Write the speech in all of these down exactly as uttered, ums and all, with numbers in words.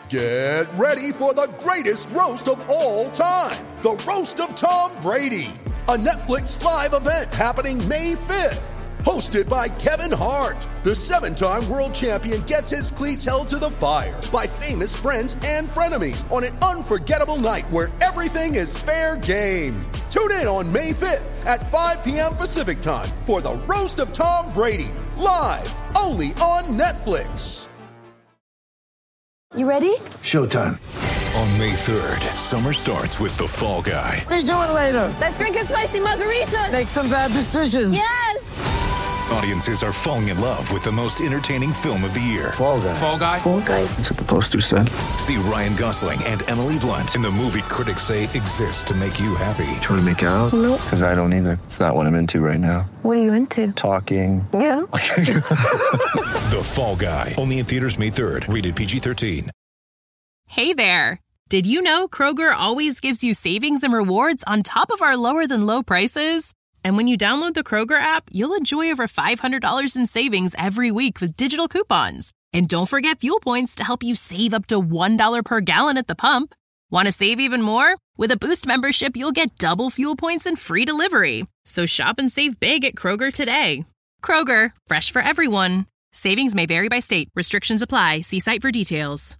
Get ready for the greatest roast of all time, the Roast of Tom Brady, a Netflix live event happening May fifth. Hosted by Kevin Hart, the seven-time world champion gets his cleats held to the fire by famous friends and frenemies on an unforgettable night where everything is fair game. Tune in on May fifth at five p.m. Pacific time for the Roast of Tom Brady, live only on Netflix. You ready? Showtime. On May third, summer starts with The Fall Guy. What are you doing later? Let's drink a spicy margarita. Make some bad decisions. Yes! Audiences are falling in love with the most entertaining film of the year. Fall Guy. Fall Guy? Fall Guy. That's what the poster said. See Ryan Gosling and Emily Blunt in the movie critics say exists to make you happy. Trying to make it out? Nope. Because I don't either. It's not what I'm into right now. What are you into? Talking. Yeah. The Fall Guy. Only in theaters May third. Rated P G thirteen. Hey there. Did you know Kroger always gives you savings and rewards on top of our lower than low prices? And when you download the Kroger app, you'll enjoy over five hundred dollars in savings every week with digital coupons. And don't forget fuel points to help you save up to one dollar per gallon at the pump. Want to save even more? With a Boost membership, you'll get double fuel points and free delivery. So shop and save big at Kroger today. Kroger, fresh for everyone. Savings may vary by state. Restrictions apply. See site for details.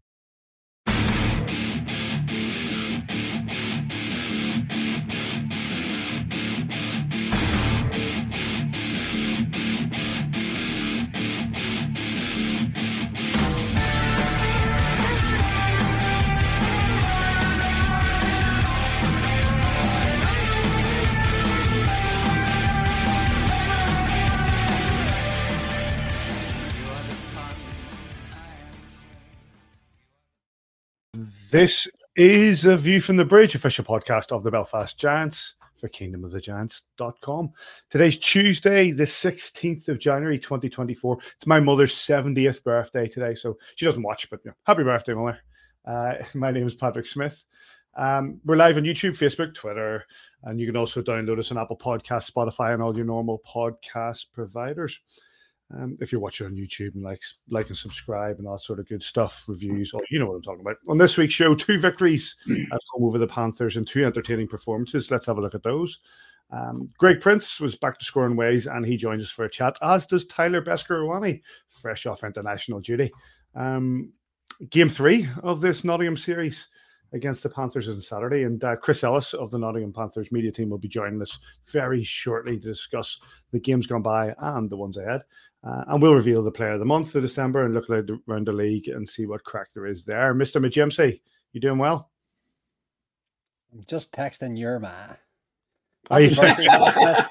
This is a View from the Bridge, official podcast of the Belfast Giants for kingdom of the giants dot com. Today's Tuesday, the sixteenth of January, twenty twenty-four. It's my mother's seventieth birthday today, so she doesn't watch, but you know, happy birthday, Mother. Uh, my name is Patrick Smith. Um, we're live on YouTube, Facebook, Twitter, and you can also download us on Apple Podcasts, Spotify, and all your normal podcast providers. Um, if you're watching on YouTube and like, like and subscribe and all sort of good stuff, reviews, or you know what I'm talking about. On this week's show, two victories at home over the Panthers and two entertaining performances. Let's have a look at those. Um, Greg Prince was back to scoring ways, and he joins us for a chat, as does Tyler Beskorowany, fresh off international duty. Um, game three of this Nottingham series against the Panthers on Saturday, and uh, Chris Ellis of the Nottingham Panthers media team will be joining us very shortly to discuss the games gone by and the ones ahead. Uh, and we'll reveal the player of the month of December and look around the league and see what crack there is there. Mister McJimsey, you doing well? I'm just texting your ma. Happy birthday, Ma Smith.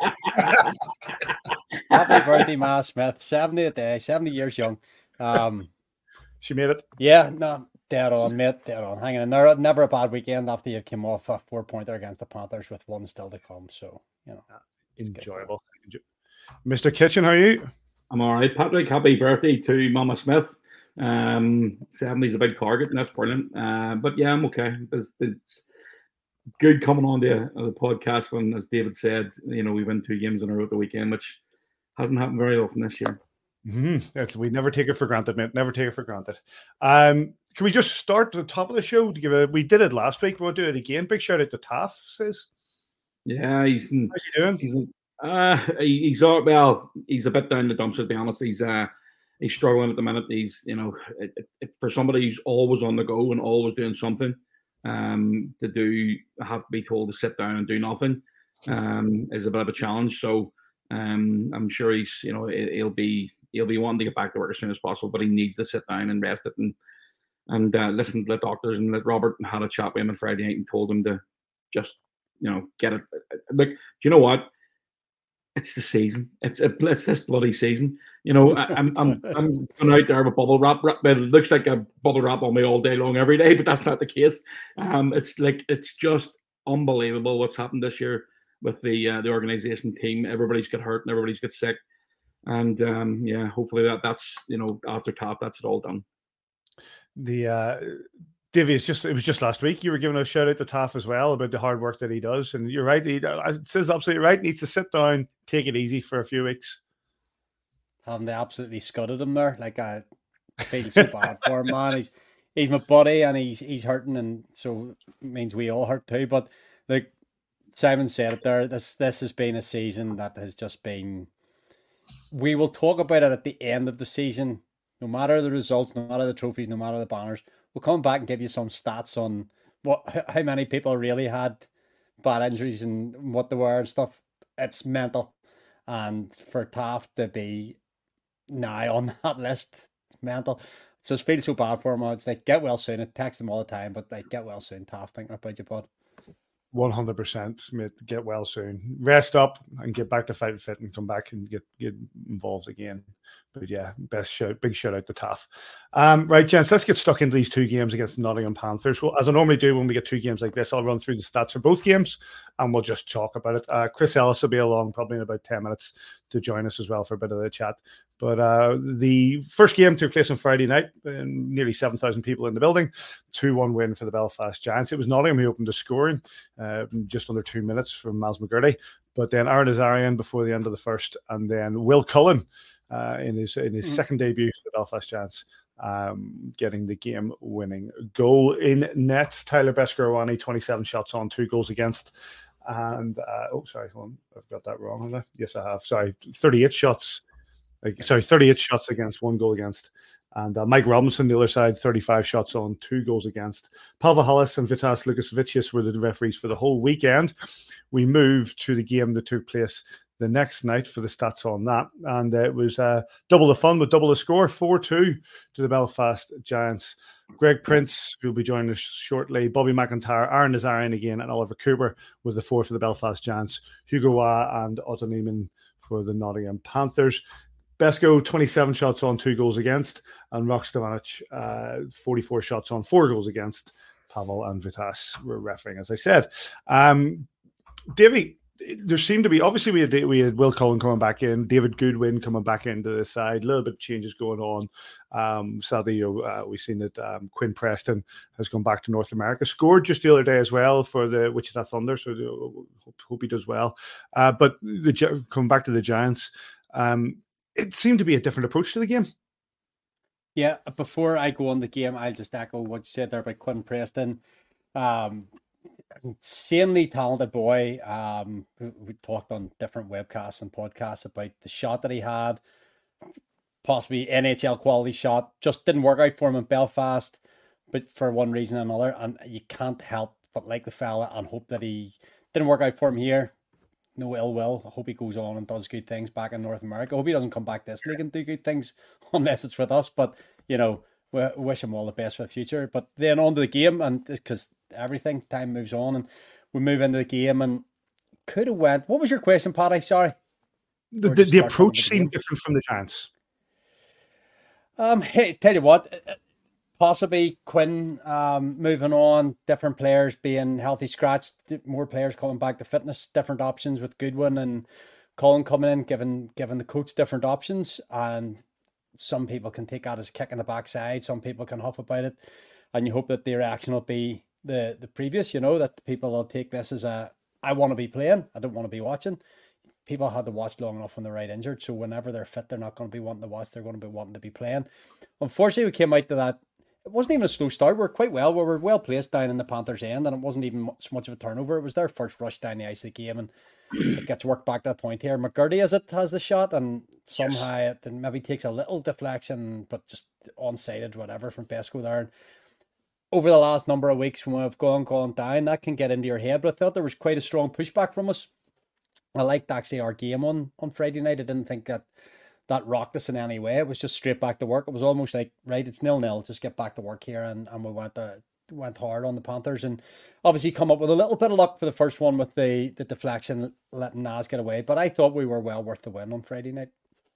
Happy birthday, Ma Smith. seventy a day, seventy years young. Um, she made it. Yeah, no, dead on, mate, dead on. Hanging in there. Never a bad weekend after you came off a four-pointer against the Panthers with one still to come. So, you know. Enjoyable. Mister Kitchen, how are you? I'm all right, Patrick. Happy birthday to Mama Smith. Um, seventy's a big target, and that's brilliant. Uh, but yeah, I'm okay. It's, it's good coming on the, uh, the podcast when, as David said, you know, we win two games in a row at the weekend, which hasn't happened very often this year. Mm-hmm. Yes, we never take it for granted, mate. Never take it for granted. Um, can we just start at the top of the show to give a? We did it last week. We'll do it again. Big shout out to Taff. Says, yeah, he's in, how's he doing? He's in, Uh, he, he's all, well. He's a bit down the dumps, to be honest. He's uh, he's struggling at the minute. He's you know, it, it, for somebody who's always on the go and always doing something, um, to do have to be told to sit down and do nothing, um, is a bit of a challenge. So, um, I'm sure he's you know he'll be he'll be wanting to get back to work as soon as possible, but he needs to sit down and rest it and and uh, listen to the doctors. And let Robert had a chat with him on Friday night and told him to just you know get it. Like, do you know what? It's the season. It's a, it's this bloody season. You know, I, I'm I'm I'm going out there with bubble wrap. It looks like a bubble wrap on me all day long, every day, but that's not the case. Um, it's like it's just unbelievable what's happened this year with the uh, the organization team. Everybody's got hurt and everybody's got sick, and um, yeah, hopefully that that's you know after top that's it all done. The uh, Divvy, it's just it was just last week. You were giving a shout out to Taff as well about the hard work that he does, and you're right. He it says absolutely right. He needs to sit down, take it easy for a few weeks. Haven't they absolutely scudded him there? Like I feel so bad for him, man. He's he's my buddy and he's he's hurting, and so it means we all hurt too. But like Simon said it there, this this has been a season that has just been. We will talk about it at the end of the season. No matter the results, no matter the trophies, no matter the banners, we'll come back and give you some stats on what how many people really had bad injuries and what they were and stuff. It's mental, and for Taft to be now on that list, it's mental. It just feels so bad for him. It's like, get well soon. I text him all the time, but like, get well soon, Taft. Thinking about you, bud. one hundred percent, mate. Get well soon. Rest up and get back to fight fit and come back and get, get involved again. But yeah, best shout, big shout out to Taff. Um, right, gents, let's get stuck into these two games against the Nottingham Panthers. Well, as I normally do when we get two games like this, I'll run through the stats for both games and we'll just talk about it. Uh, Chris Ellis will be along probably in about ten minutes to join us as well for a bit of the chat. But uh, the first game took place on Friday night, and nearly seven thousand people in the building. two one win for the Belfast Giants. It was Nottingham who opened the scoring, uh, just under two minutes from Miles McGurdy. But then Aaron Azarian before the end of the first, and then Will Cullen uh, in his in his mm-hmm. second debut for the Belfast Giants, um, getting the game-winning goal in net. Tyler Beskorowany, twenty-seven shots on, two goals against. And, uh, oh, sorry, hold on. I've got that wrong, have I? Yes, I have. Sorry, thirty-eight shots. Like, sorry, thirty-eight shots against, one goal against. And uh, Mike Robinson, the other side, thirty-five shots on, two goals against. Pavel Hollis and Vitas Lukasvicius were the referees for the whole weekend. We moved to the game that took place the next night for the stats on that. And uh, it was uh, double the fun with double the score, four two to the Belfast Giants. Greg Prince, who will be joining us shortly, Bobby McIntyre, Aaron Nazarian again, and Oliver Cooper with the four for the Belfast Giants, Hugo Wa and Otto Neiman for the Nottingham Panthers. Besko, twenty-seven shots on, two goals against, and Rock Stevanic, uh, forty-four shots on, four goals against. Pavel and Vitas were refereeing, as I said. Um, Davey, there seemed to be, obviously we had we had Will Cullen coming back in, David Goodwin coming back into the side, a little bit of changes going on. Um, sadly, you know, uh, we've seen that um, Quinn Preston has gone back to North America, scored just the other day as well for the Wichita Thunder, so uh, hope, hope he does well. Uh, but the coming back to the Giants, um, it seemed to be a different approach to the game. Yeah, before I go on the game, I'll just echo what you said there about Quinn Preston. Um, insanely talented boy. Um, we talked on different webcasts and podcasts about the shot that he had, possibly N H L quality shot. Just didn't work out for him in Belfast, but for one reason or another, and you can't help but like the fella and hope that he didn't work out for him here. No ill will. I hope he goes on and does good things back in North America. I hope he doesn't come back this league and do good things unless it's with us. But, you know, we wish him all the best for the future. But then on to the game, and because everything, time moves on, and we move into the game and could have went. What was your question, Paddy? Sorry. The, the, the approach seemed different from the Giants. Um, hey, tell you what, possibly Quinn um, moving on, different players being healthy scratched, more players coming back to fitness, different options with Goodwin and Cullen coming in, giving giving the coach different options. And some people can take that as a kick in the backside. Some people can huff about it. And you hope that the reaction will be the, the previous, you know, that people will take this as a, I want to be playing, I don't want to be watching. People had to watch long enough when they're right injured. So whenever they're fit, they're not going to be wanting to watch. They're going to be wanting to be playing. Unfortunately, we came out to that. It wasn't even a slow start. We were quite well. We were well placed down in the Panthers' end, and it wasn't even much, much of a turnover. It was their first rush down the ice of the game, and it gets worked back to the point here. McGurdy as it has the shot, and somehow yes. it maybe takes a little deflection, but just onside whatever from Besko there. And over the last number of weeks when we've gone, gone down, that can get into your head. But I thought there was quite a strong pushback from us. I liked actually our game on, on Friday night. I didn't think that that rocked us in any way. It was just straight back to work. It was almost like, right, it's nil-nil. Just get back to work here. And, and we went to, went hard on the Panthers. And obviously come up with a little bit of luck for the first one with the, the deflection, letting Naz get away. But I thought we were well worth the win on Friday night.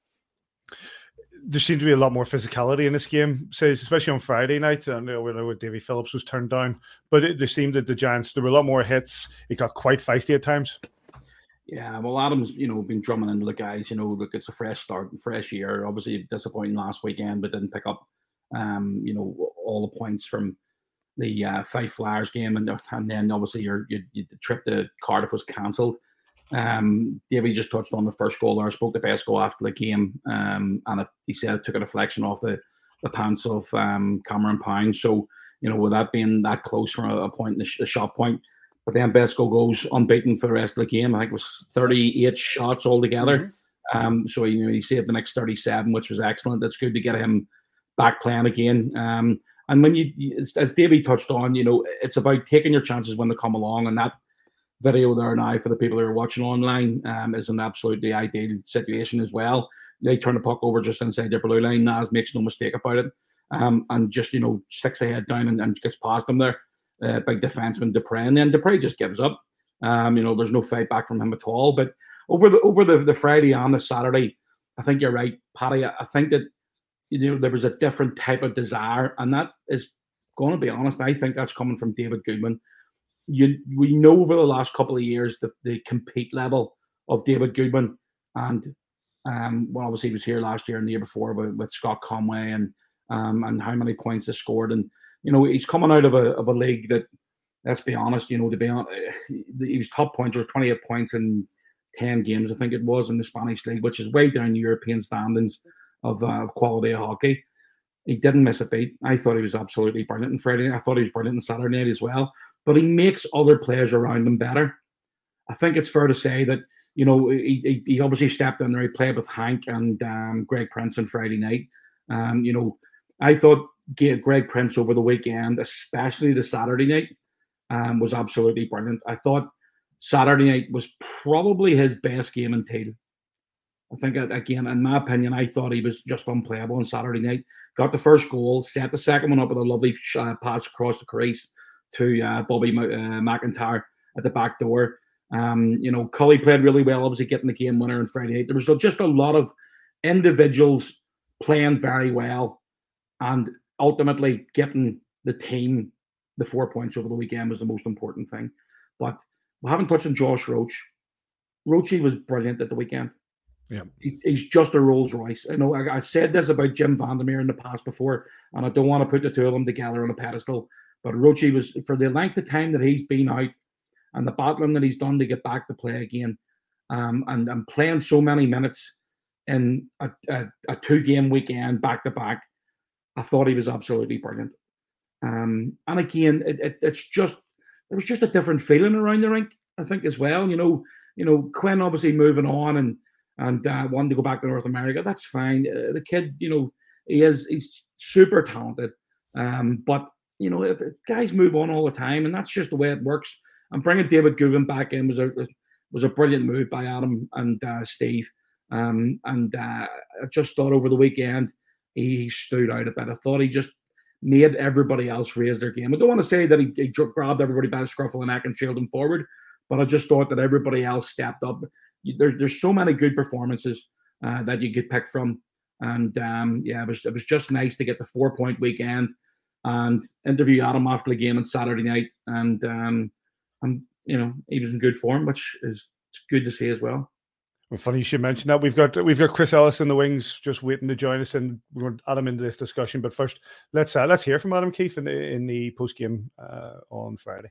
There seemed to be a lot more physicality in this game, especially on Friday night. I know, I know Davy Phillips was turned down, but it, there seemed that the Giants, there were a lot more hits. It got quite feisty at times. Yeah, well, Adam's, you know, been drumming into the guys, you know, look, it's a fresh start, fresh year. Obviously disappointing last weekend, but didn't pick up, um, you know, all the points from the uh, Fife Flyers game. And and then obviously your, your, your the trip to Cardiff was cancelled. Um, Davey just touched on the first goal there. I spoke to Besko after the game, um, and it, he said it took a deflection off the the pants of um, Cameron Pound. So, you know, with that being that close from a, a point in the, sh- the shot point, but then Besco goes unbeaten for the rest of the game. I think it was thirty-eight shots altogether. Mm-hmm. Um, so, you know, he saved the next thirty-seven, which was excellent. It's good to get him back playing again. Um, and when you, as Davey touched on, you know, it's about taking your chances when they come along. And that video there now for the people who are watching online um, is an absolutely ideal situation as well. They turn the puck over just inside their blue line. Naz makes no mistake about it. Um, and just, you know, sticks the head down and, and gets past them there. Uh, big defenseman Dupre. And then Dupre just gives up. Um, you know, there's no fight back from him at all. But over the over the, the Friday and the Saturday, I think you're right, Paddy. I think that, you know, there was a different type of desire. And that is going to be honest, I think that's coming from David Goodman. You we know over the last couple of years that the compete level of David Goodman, and um, well, obviously he was here last year and the year before with, with Scott Conway and um, and how many points they scored, and you know he's coming out of a of a league that, let's be honest, you know to be honest, he was top points, or twenty-eight points in ten games, I think it was, in the Spanish league, which is way down the European standings of uh, of quality of hockey. He didn't miss a beat. I thought he was absolutely brilliant on Friday night. I thought he was brilliant on Saturday night as well. But he makes other players around him better. I think it's fair to say that, you know, he, he obviously stepped in there. He played with Hank and um, Greg Prince on Friday night. Um, you know, I thought Greg Prince over the weekend, especially the Saturday night, um, was absolutely brilliant. I thought Saturday night was probably his best game in Teal. I think, again, in my opinion, I thought he was just unplayable on Saturday night. Got the first goal, set the second one up with a lovely uh, pass across the crease to uh, Bobby uh, McIntyre at the back door. Um, you know, Cully played really well, obviously getting the game winner on Friday night. There was just a lot of individuals playing very well, and ultimately getting the team the four points over the weekend was the most important thing. But we haven't touched on Josh Roach. Roachy was brilliant at the weekend. Yeah, he, he's just a Rolls Royce. I know I, I said this about Jim Vandermeer in the past before, and I don't want to put the two of them together on a pedestal. But Roachy was, for the length of time that he's been out and the battling that he's done to get back to play again, um, and, and playing so many minutes in a, a, a two-game weekend back-to-back, I thought he was absolutely brilliant. Um, and again, it, it, it's just, there was just a different feeling around the rink, I think, as well. You know, you know, Quinn obviously moving on and and uh, wanting to go back to North America, that's fine. Uh, the kid, you know, he is he's super talented. Um, but, you know, if, if guys move on all the time, and that's just the way it works. And bringing David Goodwin back in was a was a brilliant move by Adam and uh, Steve. Um, and uh, I just thought over the weekend he stood out a bit. I thought he just made everybody else raise their game. I don't want to say that he, he grabbed everybody by the scruff of the neck and trailed them forward, but I just thought that everybody else stepped up. There, there's so many good performances uh, that you could pick from, and um, yeah, it was it was just nice to get the four point weekend and interview Adam after the game on Saturday night, and um, and you know he was in good form, which is good to see as well. Well, funny you should mention that. We've got we've got Chris Ellis in the wings just waiting to join us, and we're going to add him into this discussion. But first, let's uh, let's hear from Adam Keefe in the in the post game uh, on Friday.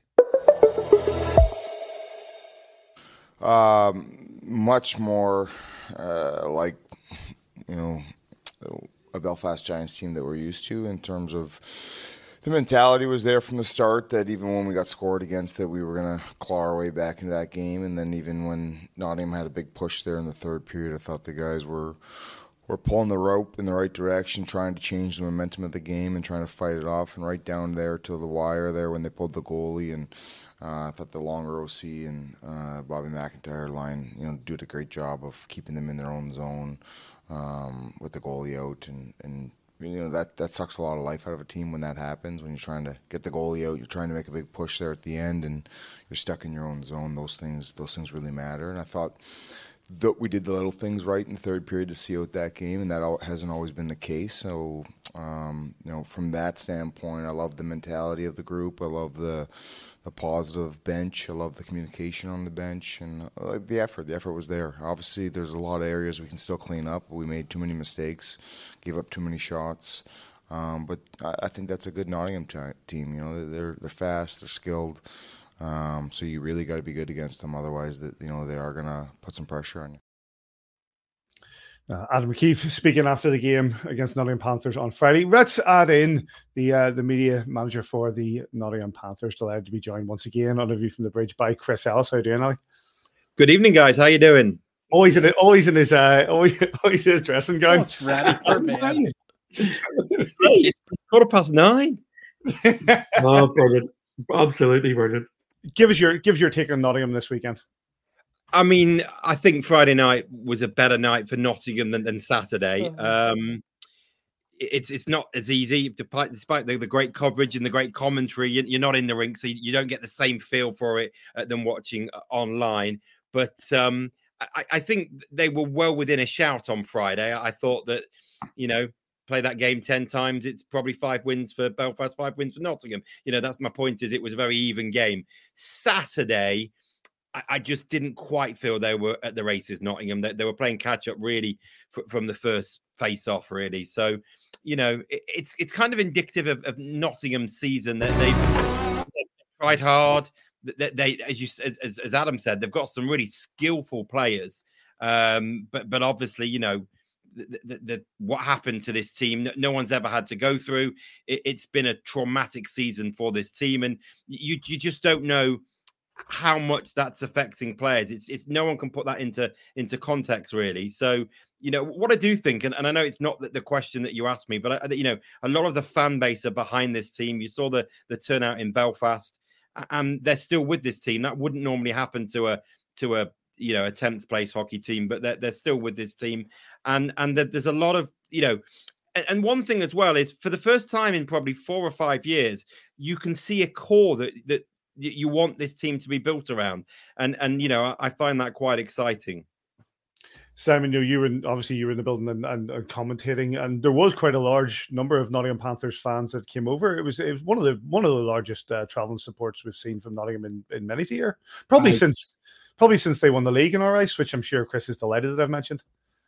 Um, much more uh, like, you know, a Belfast Giants team that we're used to in terms of the mentality was there from the start that even when we got scored against it, we were going to claw our way back into that game. And then even when Nottingham had a big push there in the third period, I thought the guys were were pulling the rope in the right direction, trying to change the momentum of the game and trying to fight it off. And right down there to the wire there when they pulled the goalie, and uh, I thought the longer O C and uh, Bobby McIntyre line, you know, did a great job of keeping them in their own zone um, with the goalie out. And, and you know, that, that sucks a lot of life out of a team when that happens, when you're trying to get the goalie out, you're trying to make a big push there at the end, and you're stuck in your own zone. Those things, those things really matter. And I thought that we did the little things right in the third period to see out that game, and that hasn't always been the case. So, um, you know, from that standpoint, I love the mentality of the group. I love the the positive bench. I love the communication on the bench, and I like the effort. The effort was there. Obviously, there's a lot of areas we can still clean up. We made too many mistakes, gave up too many shots. Um, but I, I think that's a good Nottingham t- team. You know, they're they're fast, they're skilled. Um, so you really got to be good against them, otherwise, that you know they are going to put some pressure on you. Uh, Adam McKeith speaking after the game against Nottingham Panthers on Friday. Let's add in the uh, the media manager for the Nottingham Panthers. Delighted to be joined once again on A View from the Bridge by Chris Ellis. How are you doing, Ali? Good evening, guys. How you doing? Always in it, always in his uh, always, always in his dressing gown. Oh, it's ready for me. it's, it's quarter past nine. Oh, brilliant! Absolutely brilliant. Give us your give us your take on Nottingham this weekend. I mean, I think Friday night was a better night for Nottingham than, than Saturday. Um, it's it's not as easy, despite, despite the, the great coverage and the great commentary. You're not in the rink, so you don't get the same feel for it uh, than watching online. But um, I, I think they were well within a shout on Friday. I thought that, you know, play that game ten times, it's probably five wins for Belfast, five wins for Nottingham. You know, that's my point, is it was a very even game. Saturday, I just didn't quite feel they were at the races, Nottingham. They, they were playing catch up really f- from the first face off, really. So, you know, it, it's it's kind of indicative of, of Nottingham's season that they've, they've tried hard. That they, as you as, as Adam said, they've got some really skillful players. Um, but but obviously, you know, the, the, the, what happened to this team, no, no one's ever had to go through. It, it's been a traumatic season for this team, and you you just don't know how much that's affecting players. It's it's no one can put that into into context, really. So, you know, what I do think, and, and I know it's not the, the question that you asked me, but I, you know, a lot of the fan base are behind this team. You saw the the turnout in Belfast, and they're still with this team. That wouldn't normally happen to a to a you know a tenth place hockey team, but they're they're still with this team, and and there's a lot of you know. And one thing as well is, for the first time in probably four or five years, you can see a core that that. you want this team to be built around. And, and you know, I find that quite exciting. Simon, you, know, you were in, obviously you were in the building and, and, and commentating, and there was quite a large number of Nottingham Panthers fans that came over. It was it was one of the one of the largest uh, traveling supports we've seen from Nottingham in, in many years. Probably I, since probably since they won the league in our race, which I'm sure Chris is delighted that I've mentioned.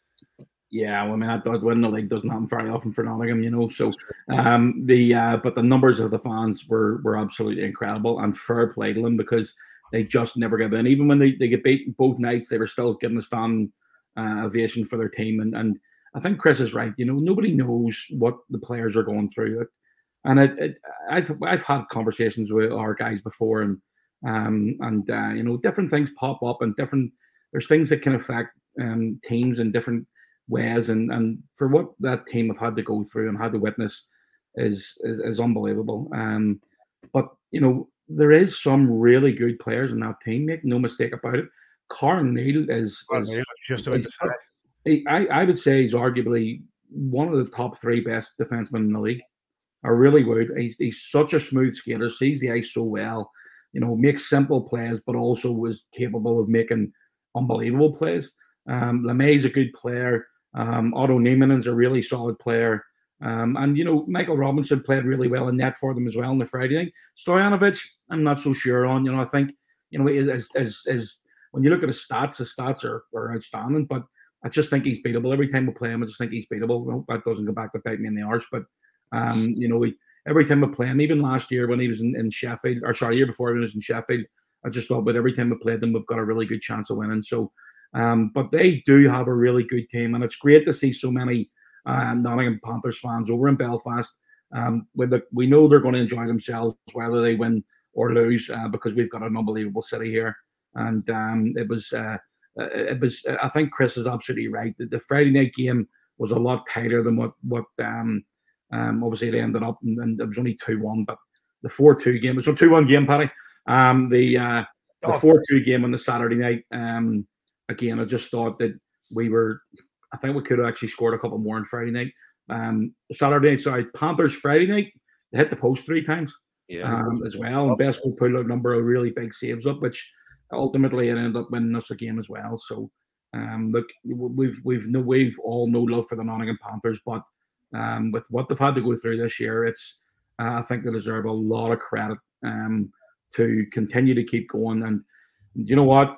Yeah, well, I mean, that winning the league doesn't happen very often for Nottingham, you know. So, um, the uh, but the numbers of the fans were were absolutely incredible, and fair play to them, because they just never give in. Even when they, they get beat both nights, they were still giving a stand uh, ovation for their team. And and I think Chris is right. You know, nobody knows what the players are going through. And it, it, I've I've had conversations with our guys before, and um and uh, you know, different things pop up, and different there's things that can affect um, teams in different ways, and and for what that team have had to go through and had to witness is is, is unbelievable. Um, but you know, there is some really good players in that team. Make no mistake about it. Carl Neal is, is just about to say. He, I I would say he's arguably one of the top three best defensemen in the league. I really would. He's he's such a smooth skater, sees the ice so well. You know, makes simple plays, but also was capable of making unbelievable plays. Um, LeMay's a good player. Um, Otto Niemanen's a really solid player. Um, and, you know, Michael Robinson played really well in net for them as well on the Friday night. Stojanovic, I'm not so sure on. You know, I think, you know, as, as, as when you look at his stats, his stats are, are outstanding, but I just think he's beatable. Every time we play him, I just think he's beatable. Well, that doesn't go back to bite me in the arse, but, um, you know, he, every time we play him, even last year when he was in, in Sheffield, or sorry, year before when he was in Sheffield, I just thought, but every time we played them, we've got a really good chance of winning. So, Um, but they do have a really good team, and it's great to see so many um, Nottingham Panthers fans over in Belfast. Um, with the, we know they're going to enjoy themselves whether they win or lose, uh, because we've got an unbelievable city here. And um, it was, uh, it was. I think Chris is absolutely right. The, the Friday night game was a lot tighter than what what um, um, obviously they ended up, and, and it was only two one. But the four two game, it was a two one game, Paddy. Um, the uh, the four two game on the Saturday night. Um, Again, I just thought that we were, I think we could have actually scored a couple more on Friday night. Um, Saturday night, sorry, Panthers Friday night, they hit the post three times yeah, um, as well. And Besco put a number of really big saves up, which ultimately it ended up winning us a game as well. So, um, look, we've we've no we've all no love for the Nottingham Panthers, but um, with what they've had to go through this year, it's uh, I think they deserve a lot of credit um, to continue to keep going. And you know what?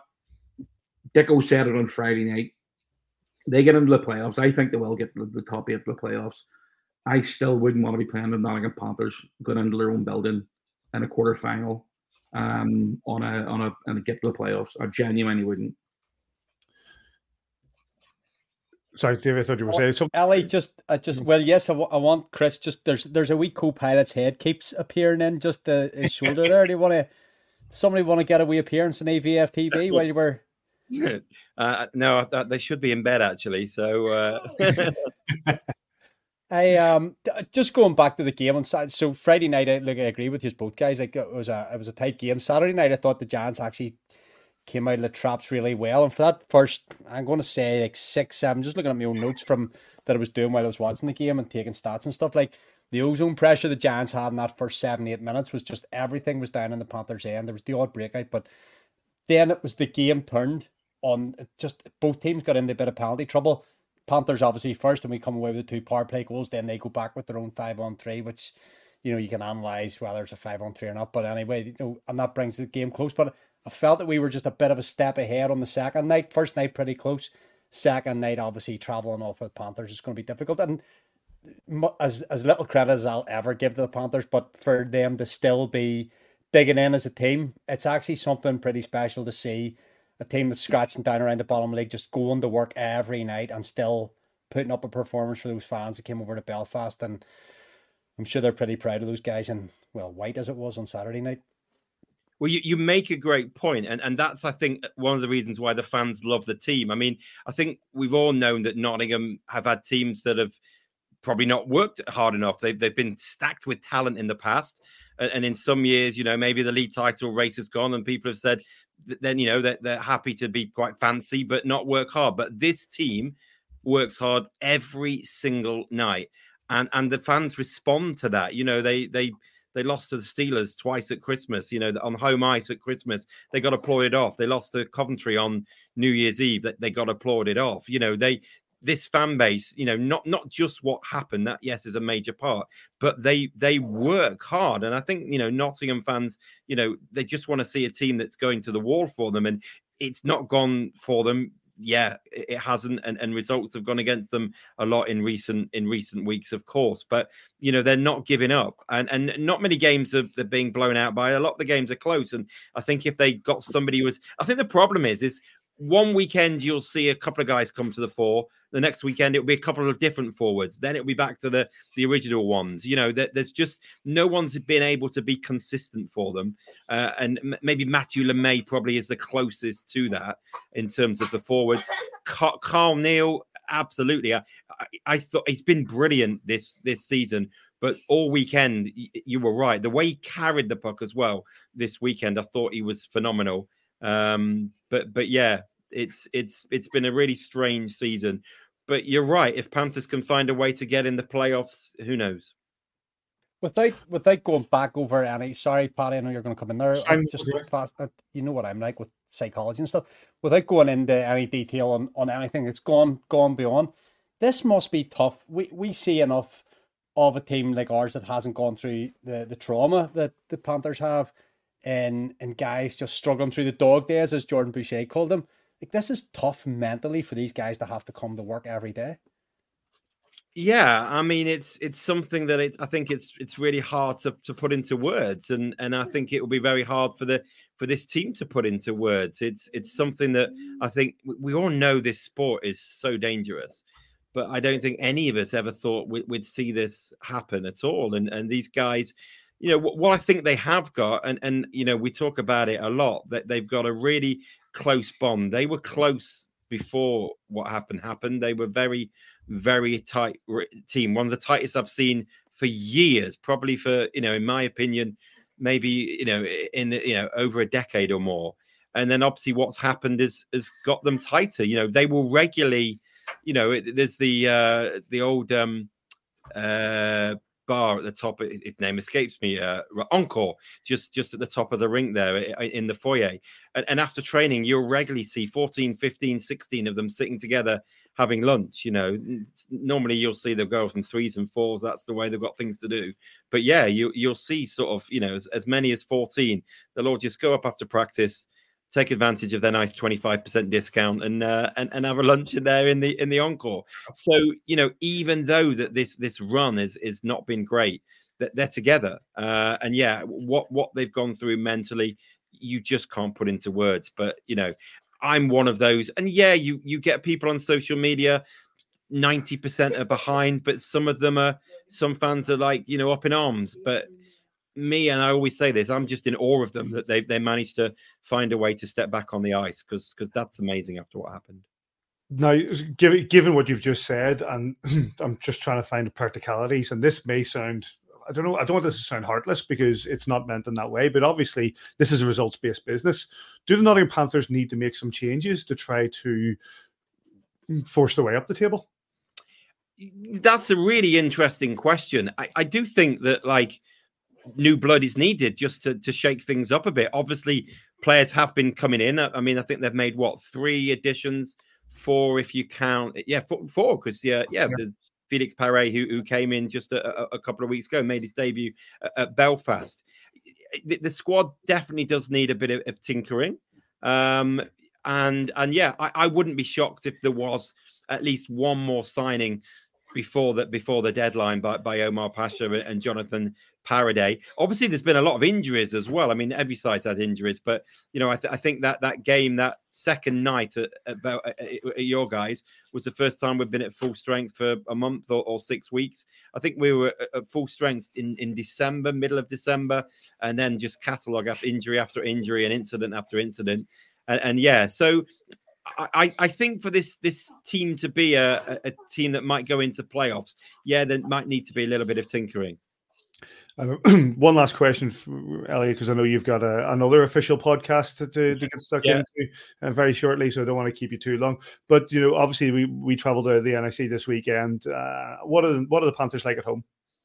Dicko said it on Friday night. They get into the playoffs. I think they will get the, the top eight of the playoffs. I still wouldn't want to be playing the Nottingham Panthers going into their own building in a quarterfinal um, on a on a and get to the playoffs. I genuinely wouldn't. Sorry, David, I thought you were saying something. Ellie, just, I just, well, yes, I, w- I want Chris. Just there's, there's a wee co-pilot's head keeps appearing in just the, his shoulder there. Do you want to? Somebody want to get a wee appearance in A V F T V while you were? Uh, no, I, they should be in bed actually. So, uh... I um just going back to the game on Saturday. So Friday night, I look, I agree with you both guys. Like it was a, it was a tight game. Saturday night, I thought the Giants actually came out of the traps really well. And for that first, I'm going to say like six, seven. Just looking at my own notes from that I was doing while I was watching the game and taking stats and stuff. Like the ozone pressure the Giants had in that first seven, eight minutes was just everything was down in the Panthers' end. There was the odd breakout, but then it was the game turned on. Just both teams got into a bit of penalty trouble. Panthers obviously first, and we come away with the two power play goals. Then they go back with their own five on three, which you know you can analyze whether it's a five on three or not. But anyway, you know, and that brings the game close. But I felt that we were just a bit of a step ahead on the second night. First night pretty close. Second night, obviously traveling off with Panthers is going to be difficult. And as as little credit as I'll ever give to the Panthers, but for them to still be digging in as a team, it's actually something pretty special to see. A team that's scratching down around the bottom league, just going to work every night and still putting up a performance for those fans that came over to Belfast. And I'm sure they're pretty proud of those guys. And, well, white as it was on Saturday night. Well, you, you make a great point. And, and that's, I think, one of the reasons why the fans love the team. I mean, I think we've all known that Nottingham have had teams that have probably not worked hard enough. They've, they've been stacked with talent in the past. And, and in some years, you know, maybe the league title race has gone and people have said, then, you know, that they're, they're happy to be quite fancy, but not work hard. But this team works hard every single night. And and the fans respond to that. You know, they they they lost to the Steelers twice at Christmas, you know, on home ice at Christmas. They got applauded off. They lost to Coventry on New Year's Eve. That they got applauded off. You know, they this fan base, you know, not not just what happened, that yes is a major part, but they they work hard. And I think, you know, Nottingham fans, you know, they just want to see a team that's going to the wall for them. And it's not gone for them. Yeah, it hasn't, and, and results have gone against them a lot in recent in recent weeks, of course. But you know, they're not giving up, and and not many games are they're being blown out by. A lot of the games are close, and I think if they got somebody who was, I think the problem is is one weekend you'll see a couple of guys come to the fore. The next weekend it'll be a couple of different forwards. Then it'll be back to the the original ones. You know, that there's just no one's been able to be consistent for them. Uh, and m- maybe Matthew LeMay probably is the closest to that in terms of the forwards. Car- Carl Neal, absolutely. I, I, I thought he's been brilliant this this season. But all weekend, y- you were right. The way he carried the puck as well this weekend, I thought he was phenomenal. Um, but but yeah. It's it's it's been a really strange season, but you're right. If Panthers can find a way to get in the playoffs, who knows? Without without going back over any, sorry, Paddy, I know you're going to come in there. I'm just fast, you know what I'm like with psychology and stuff. Without going into any detail on, on anything that's gone gone beyond, this must be tough. We we see enough of a team like ours that hasn't gone through the, the trauma that the Panthers have, and and guys just struggling through the dog days, as Jordan Boucher called them. Like, this is tough mentally for these guys to have to come to work every day. Yeah, I mean, it's it's something that it, I think it's it's really hard to, to put into words, and and I think it will be very hard for the for this team to put into words. It's it's something that I think we all know this sport is so dangerous, but I don't think any of us ever thought we, we'd see this happen at all. And and these guys, you know, what, what I think they have got, and and you know, we talk about it a lot, that they've got a really close bond. They were close before what happened happened. They were very, very tight team. One of the tightest I've seen for years, probably for, you know, in my opinion, maybe, you know, in, you know, over a decade or more. And then obviously what's happened is has got them tighter. You know, they will regularly, you know, it, there's the uh, the old um, uh, bar at the top. Its name escapes me. Uh, Encore, just just at the top of the rink there in the foyer. And, and after training, you'll regularly see fourteen, fifteen, sixteen of them sitting together having lunch. You know, normally you'll see they'll go from threes and fours. That's the way they've got things to do. But yeah, you you'll see sort of, you know, as, as many as fourteen. They'll all just go up after practice, take advantage of their nice twenty-five percent discount, and uh, and and have a lunch in there in the in the Encore. So, you know, even though that this this run is is not been great, that they're together. Uh, and yeah, what what they've gone through mentally, you just can't put into words. But you know, I'm one of those. And yeah, you you get people on social media ninety percent are behind, but some of them are, some fans are like, you know, up in arms. But me, and I always say this, I'm just in awe of them that they they managed to find a way to step back on the ice, because because that's amazing after what happened. Now, given given what you've just said, and I'm just trying to find the practicalities, and this may sound, I don't know, I don't want this to sound heartless because it's not meant in that way, but obviously this is a results-based business. Do the Nottingham Panthers need to make some changes to try to force their way up the table? That's a really interesting question. I, I do think that, like, new blood is needed just to, to shake things up a bit. Obviously, players have been coming in. I mean, I think they've made, what, three additions? Four, if you count, yeah, four, because yeah, yeah, yeah. The Felix Paré, who who came in just a, a couple of weeks ago, made his debut at, at Belfast. The, the squad definitely does need a bit of, of tinkering, um, and and yeah, I, I wouldn't be shocked if there was at least one more signing before that before the deadline by, by Omar Pasha and Jonathan Paraday. Obviously, there's been a lot of injuries as well. I mean, every side's had injuries, but you know, I, th- I think that that game, that second night at, at, at, at your guys, was the first time we've been at full strength for a month or, or six weeks. I think we were at full strength in, in December, middle of December, and then just catalogue after injury after injury and incident after incident. And, and yeah, so I, I think for this this team to be a, a team that might go into playoffs, yeah, there might need to be a little bit of tinkering. Uh, one last question, for Elliot, because I know you've got a, another official podcast to, to, to get stuck yeah. into uh, very shortly, so I don't want to keep you too long. But you know, obviously, we we travelled to the N I C this weekend. Uh, what are the, what are the Panthers like at home?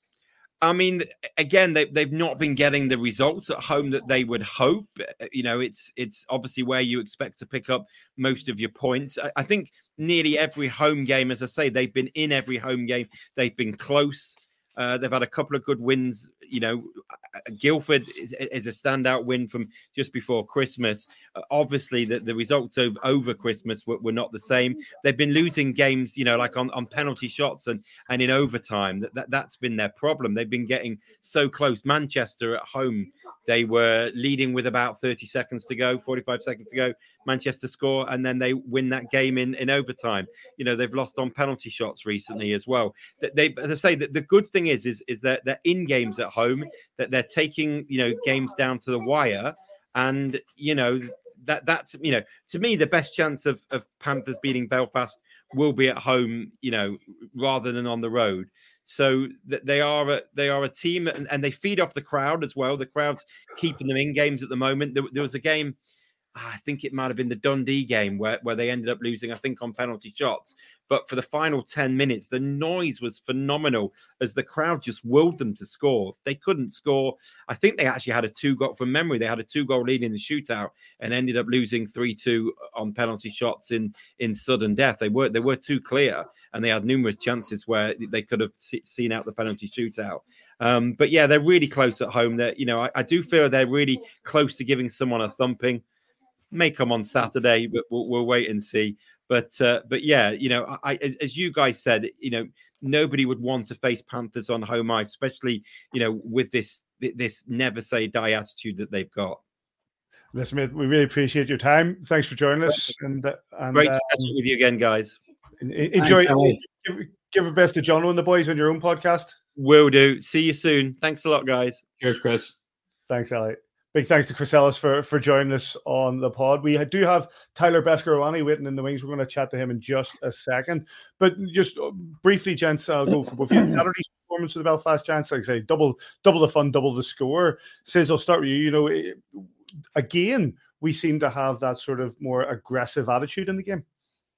I mean, again, they, they've not been getting the results at home that they would hope. You know, it's it's obviously where you expect to pick up most of your points. I, I think nearly every home game, as I say, they've been in every home game. They've been close. Uh, they've had a couple of good wins. You know, Guildford is, is a standout win from just before Christmas. Uh, obviously, the, the results over, over Christmas were, were not the same. They've been losing games, you know, like on, on penalty shots and, and in overtime. That, that, that's been their problem. They've been getting so close. Manchester at home, they were leading with about thirty seconds to go, forty-five seconds to go. Manchester score, and then they win that game in, in overtime. You know, they've lost on penalty shots recently as well. They, as I say, that the good thing is, is, is that they're in games at home, that they're taking, you know, games down to the wire. And, you know, that that's, you know, to me, the best chance of, of Panthers beating Belfast will be at home, you know, rather than on the road. So that they are a, they are a team, and, and they feed off the crowd as well. The crowd's keeping them in games at the moment. There, there was a game, I think it might have been the Dundee game where, where they ended up losing, I think, on penalty shots. But for the final ten minutes, the noise was phenomenal as the crowd just willed them to score. They couldn't score. I think they actually had a two-goal, from memory, they had a two-goal lead in the shootout and ended up losing three two on penalty shots in, in sudden death. They were they were too clear, and they had numerous chances where they could have seen out the penalty shootout. Um, but yeah, they're really close at home. That you know, I, I do feel they're really close to giving someone a thumping. May come on Saturday, but we'll, we'll wait and see. But uh, but yeah, you know, I, as you guys said, you know, nobody would want to face Panthers on home ice, especially, you know, with this this never say die attitude that they've got. Listen, mate, we really appreciate your time. Thanks for joining us. And, and great to um, catch up with you again, guys. Enjoy. Thanks, give, give a best to John and the boys on your own podcast. Will do. See you soon. Thanks a lot, guys. Cheers, Chris. Thanks, Elliot. Big thanks to Chris Ellis for, for joining us on the pod. We do have Tyler Beskorowany waiting in the wings. We're going to chat to him in just a second. But just briefly, gents, I'll go for both. Saturday's performance of the Belfast Giants, like I say, double double the fun, double the score. Says, I'll start with you. You know, again, we seem to have that sort of more aggressive attitude in the game.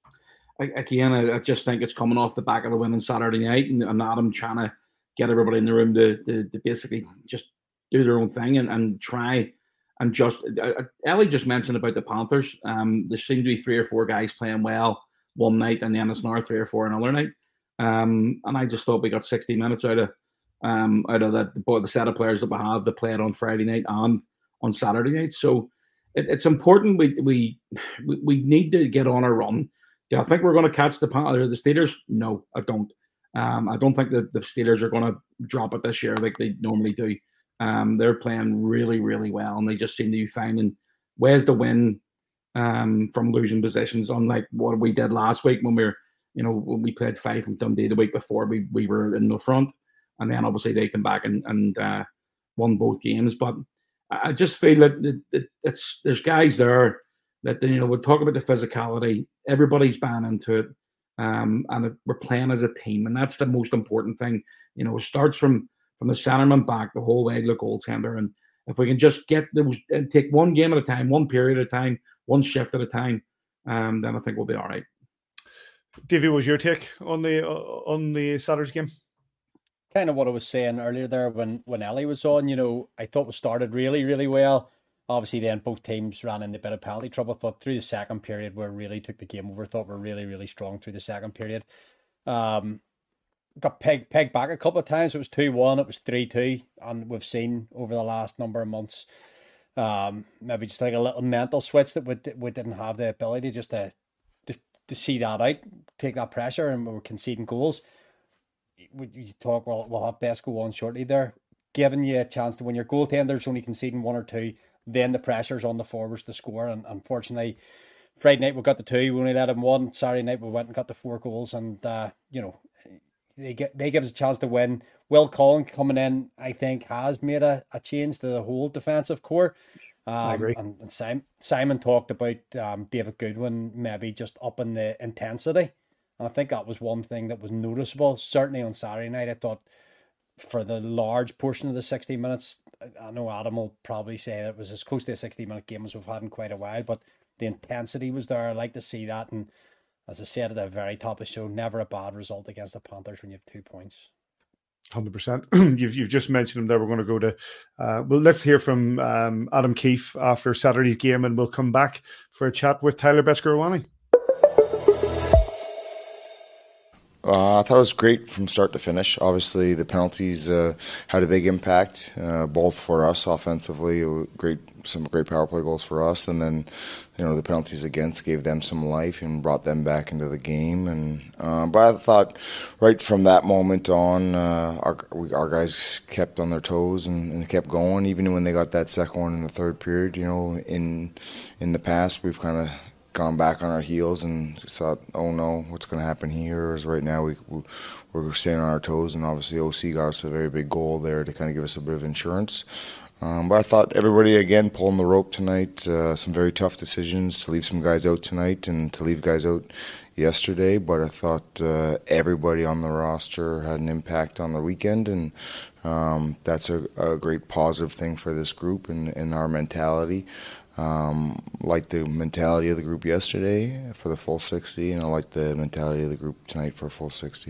Again, I just think it's coming off the back of the win on Saturday night, and, and Adam trying to get everybody in the room to, to, to basically just do their own thing and, and try and just uh, Ellie just mentioned about the Panthers. Um, there seemed to be three or four guys playing well one night, and then it's another three or four another night. Um, and I just thought we got sixty minutes out of um, out of the, the set of players that we have that played on Friday night and on Saturday night. So it, it's important. We, we we we need to get on a run. Do I think we're going to catch the Panthers, the Steelers? No, I don't. Um, I don't think that the Steelers are going to drop it this year like they normally do. Um, they're playing really, really well, and they just seem to be finding ways to win um, from losing positions, unlike what we did last week when we were you know, when we played five from Dundee the week before, we we were in the front, and then obviously they come back and and uh, won both games. But I just feel that it, it, it's there's guys there that, you know, we talk about the physicality. Everybody's buying into it, um, and it, we're playing as a team, and that's the most important thing. You know, it starts from from the centerman back the whole way to the goaltender, and if we can just get those and take one game at a time, one period at a time, one shift at a time, um, then I think we'll be all right. Davey, what was your take on the uh, on the Saturday's game? Kind of what I was saying earlier there when when Ellie was on. You know, I thought we started really, really well. Obviously, then both teams ran into a bit of penalty trouble, but through the second period, we really took the game over. Thought we were really, really strong through the second period. Um, got pegged pegged back a couple of times. It was two one, it was three two, and we've seen over the last number of months, um, maybe just like a little mental switch that we we didn't have the ability just to to, to see that out, take that pressure, and we were conceding goals. We, you talk, well, we'll have best go on shortly there, giving you a chance to win. Your goaltender's only conceding one or two, then the pressure's on the forwards to score. And unfortunately, Friday night we got the two, we only let them one. Saturday night we went and got the four goals, and uh, you know, they get they give us a chance to win. Will Cullen coming in, I think, has made a, a change to the whole defensive core. Um, I agree. And, and Simon, Simon talked about um, David Goodwin maybe just upping the intensity. And I think that was one thing that was noticeable. Certainly on Saturday night, I thought for the large portion of the sixty minutes, I know Adam will probably say that it was as close to a sixty-minute game as we've had in quite a while, but the intensity was there. I like to see that. And as I said at the very top of the show, never a bad result against the Panthers when you have two points. one hundred percent. You've you've just mentioned him there. We're going to go to, uh, well, let's hear from um, Adam Keefe after Saturday's game, and we'll come back for a chat with Tyler Beskorowany. Uh, I thought it was great from start to finish. Obviously, the penalties uh, had a big impact, uh, both for us offensively. Great, some great power play goals for us, and then, you know, the penalties against gave them some life and brought them back into the game. And uh, but I thought right from that moment on, uh, our we, our guys kept on their toes and, and kept going, even when they got that second one in the third period. You know, in in the past, we've kind of gone back on our heels and thought, oh no, what's going to happen here? Whereas right now we, we, we're staying on our toes, and obviously O C got us a very big goal there to kind of give us a bit of insurance. Um, but I thought everybody, again, pulling the rope tonight, uh, some very tough decisions to leave some guys out tonight and to leave guys out yesterday. But I thought uh, everybody on the roster had an impact on the weekend, and um, that's a, a great positive thing for this group and, and our mentality. Um, like the mentality of the group yesterday for the full sixty, and I like the mentality of the group tonight for a full sixty.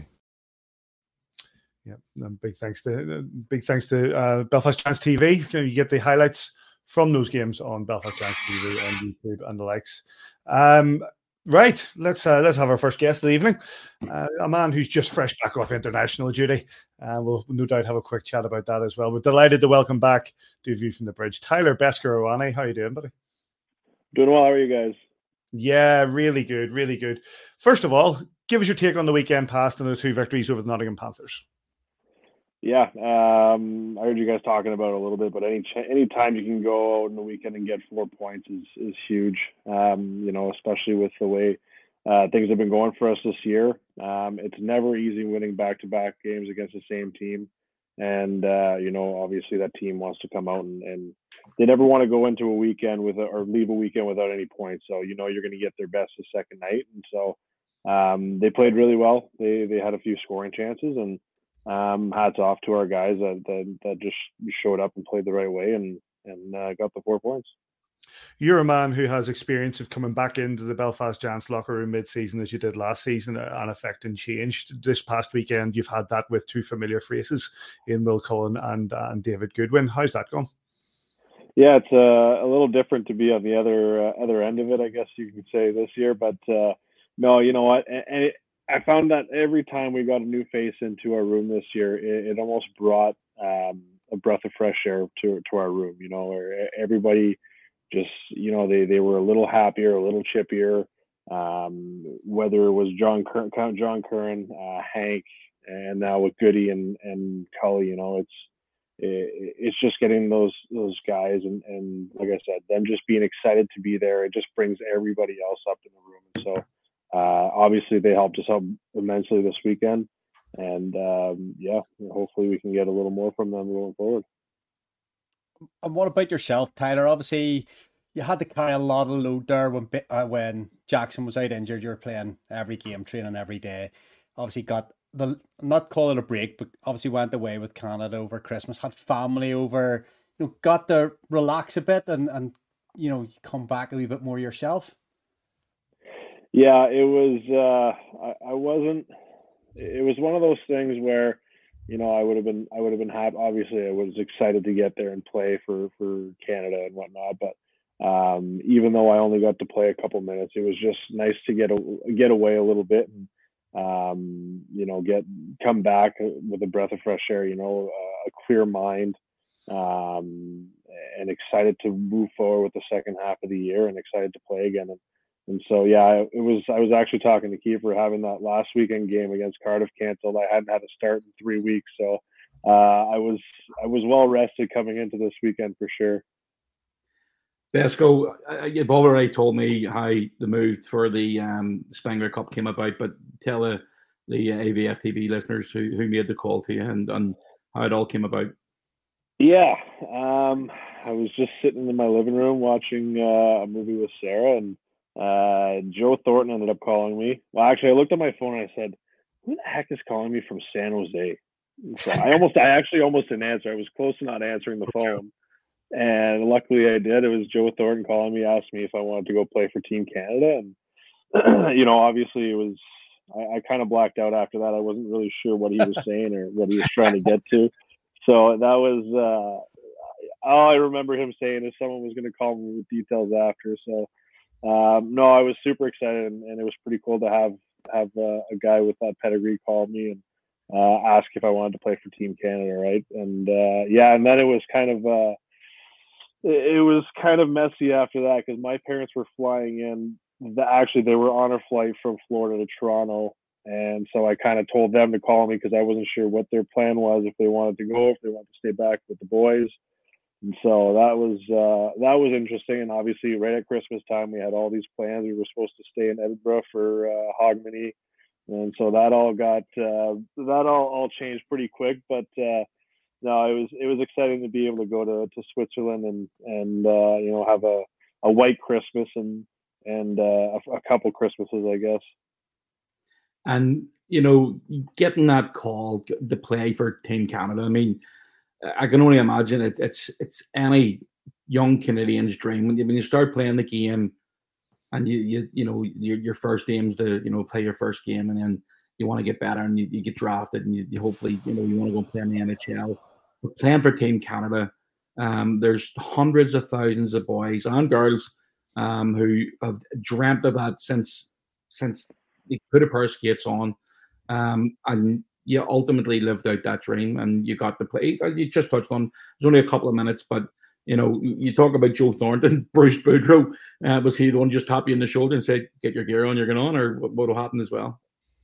Yeah, um, big thanks to uh, big thanks to uh, Belfast Giants T V. You get the highlights from those games on Belfast Giants T V on YouTube and the likes. Um, right, let's uh, let's have our first guest of the evening, uh, a man who's just fresh back off international duty. Uh, we'll no doubt have a quick chat about that as well. We're delighted to welcome back to View from the Bridge, Tyler Beskorowany. How are you doing, buddy? Doing well. How are you guys? Yeah, really good, really good. First of all, give us your take on the weekend past and the two victories over the Nottingham Panthers. Yeah, um, I heard you guys talking about it a little bit, but any ch- any time you can go out in the weekend and get four points is is huge. Um, you know, especially with the way uh, things have been going for us this year. Um, it's never easy winning back-to-back games against the same team, and uh, you know, obviously that team wants to come out and, and they never want to go into a weekend with a, or leave a weekend without any points. So you know you're going to get their best the second night, and so um, they played really well. They they had a few scoring chances, and Um, hats off to our guys that, that that just showed up and played the right way and and uh, got the four points. You're a man who has experience of coming back into the Belfast Giants locker room mid-season as you did last season and affecting change. This past weekend, you've had that with two familiar faces in Will Cullen and uh, and David Goodwin. How's that going? Yeah, it's uh, a little different to be on the other uh, other end of it, I guess you can say this year. But uh, no, you know what? And it, I found that every time we got a new face into our room this year, it, it almost brought um, a breath of fresh air to to our room. You know, where everybody just, you know, they, they were a little happier, a little chippier. Um, whether it was John Curran, Count John Curran, uh, Hank, and now with Goody and and Cully, you know, it's it, it's just getting those those guys and and like I said, them just being excited to be there. It just brings everybody else up in the room. And so. uh, obviously they helped us out immensely this weekend. And um, yeah, hopefully we can get a little more from them going forward. And what about yourself, Tyler? Obviously, you had to carry a lot of load there when uh, when Jackson was out injured. You were playing every game, training every day. Obviously, got the not call it a break, but obviously went away with Canada over Christmas. Had family over. You know, got to relax a bit and and you know come back a wee bit more yourself. Yeah, it was. Uh, I, I wasn't. It was one of those things where, you know, I would have been, I would have been happy. Obviously, I was excited to get there and play for, for Canada and whatnot. But um, even though I only got to play a couple minutes, it was just nice to get a, get away a little bit and, um, you know, get come back with a breath of fresh air. You know, uh, a clear mind, um, and excited to move forward with the second half of the year and excited to play again. And, And so, yeah, it was, I was actually talking to Kiefer having that last weekend game against Cardiff canceled. I hadn't had a start in three weeks. So uh, I was, I was well rested coming into this weekend for sure. Besco, you've already told me how the move for the um, Spengler Cup came about, but tell the, the A V F T V listeners who, who made the call to you and, and how it all came about. Yeah. Um, I was just sitting in my living room watching uh, a movie with Sarah, and Uh, Joe Thornton ended up calling me. Well, actually, I looked at my phone and I said, "Who the heck is calling me from San Jose?" So I almost, I actually almost didn't answer. I was close to not answering the phone, and luckily I did. It was Joe Thornton calling me, asked me if I wanted to go play for Team Canada, and you know, obviously it was. I, I kind of blacked out after that. I wasn't really sure what he was saying or what he was trying to get to. So that was uh, all I remember him saying is someone was going to call me with details after. So. Um, no, I was super excited, and, and it was pretty cool to have have uh, a guy with that pedigree call me and uh, ask if I wanted to play for Team Canada, right? And uh, yeah, and then it was kind of uh, it, it was kind of messy after that because my parents were flying in. The, actually, they were on a flight from Florida to Toronto, and so I kind of told them to call me because I wasn't sure what their plan was, if they wanted to go, if they wanted to stay back with the boys. And so that was uh, that was interesting, and obviously right at Christmas time we had all these plans. We were supposed to stay in Edinburgh for uh, Hogmanay, and so that all got uh, that all, all changed pretty quick. But uh, no, it was it was exciting to be able to go to, to Switzerland and and uh, you know have a, a white Christmas and and uh, a, a couple Christmases, I guess. And you know, getting that call to play for Team Canada, I mean. I can only imagine it. It's it's any young Canadian's dream when you, when you start playing the game, and you you you know your your first aim's to you know play your first game, and then you want to get better, and you, you get drafted, and you, you hopefully you know you want to go play in the N H L. But playing for Team Canada, um, there's hundreds of thousands of boys and girls um, who have dreamt of that since since they put a pair of skates on, um, and. You ultimately lived out that dream and you got to play. You just touched on, it was only a couple of minutes, but, you know, you talk about Joe Thornton, Bruce Boudreau. Uh, was he the one just tap you in the shoulder and say, get your gear on, you're going on, or what will happen as well?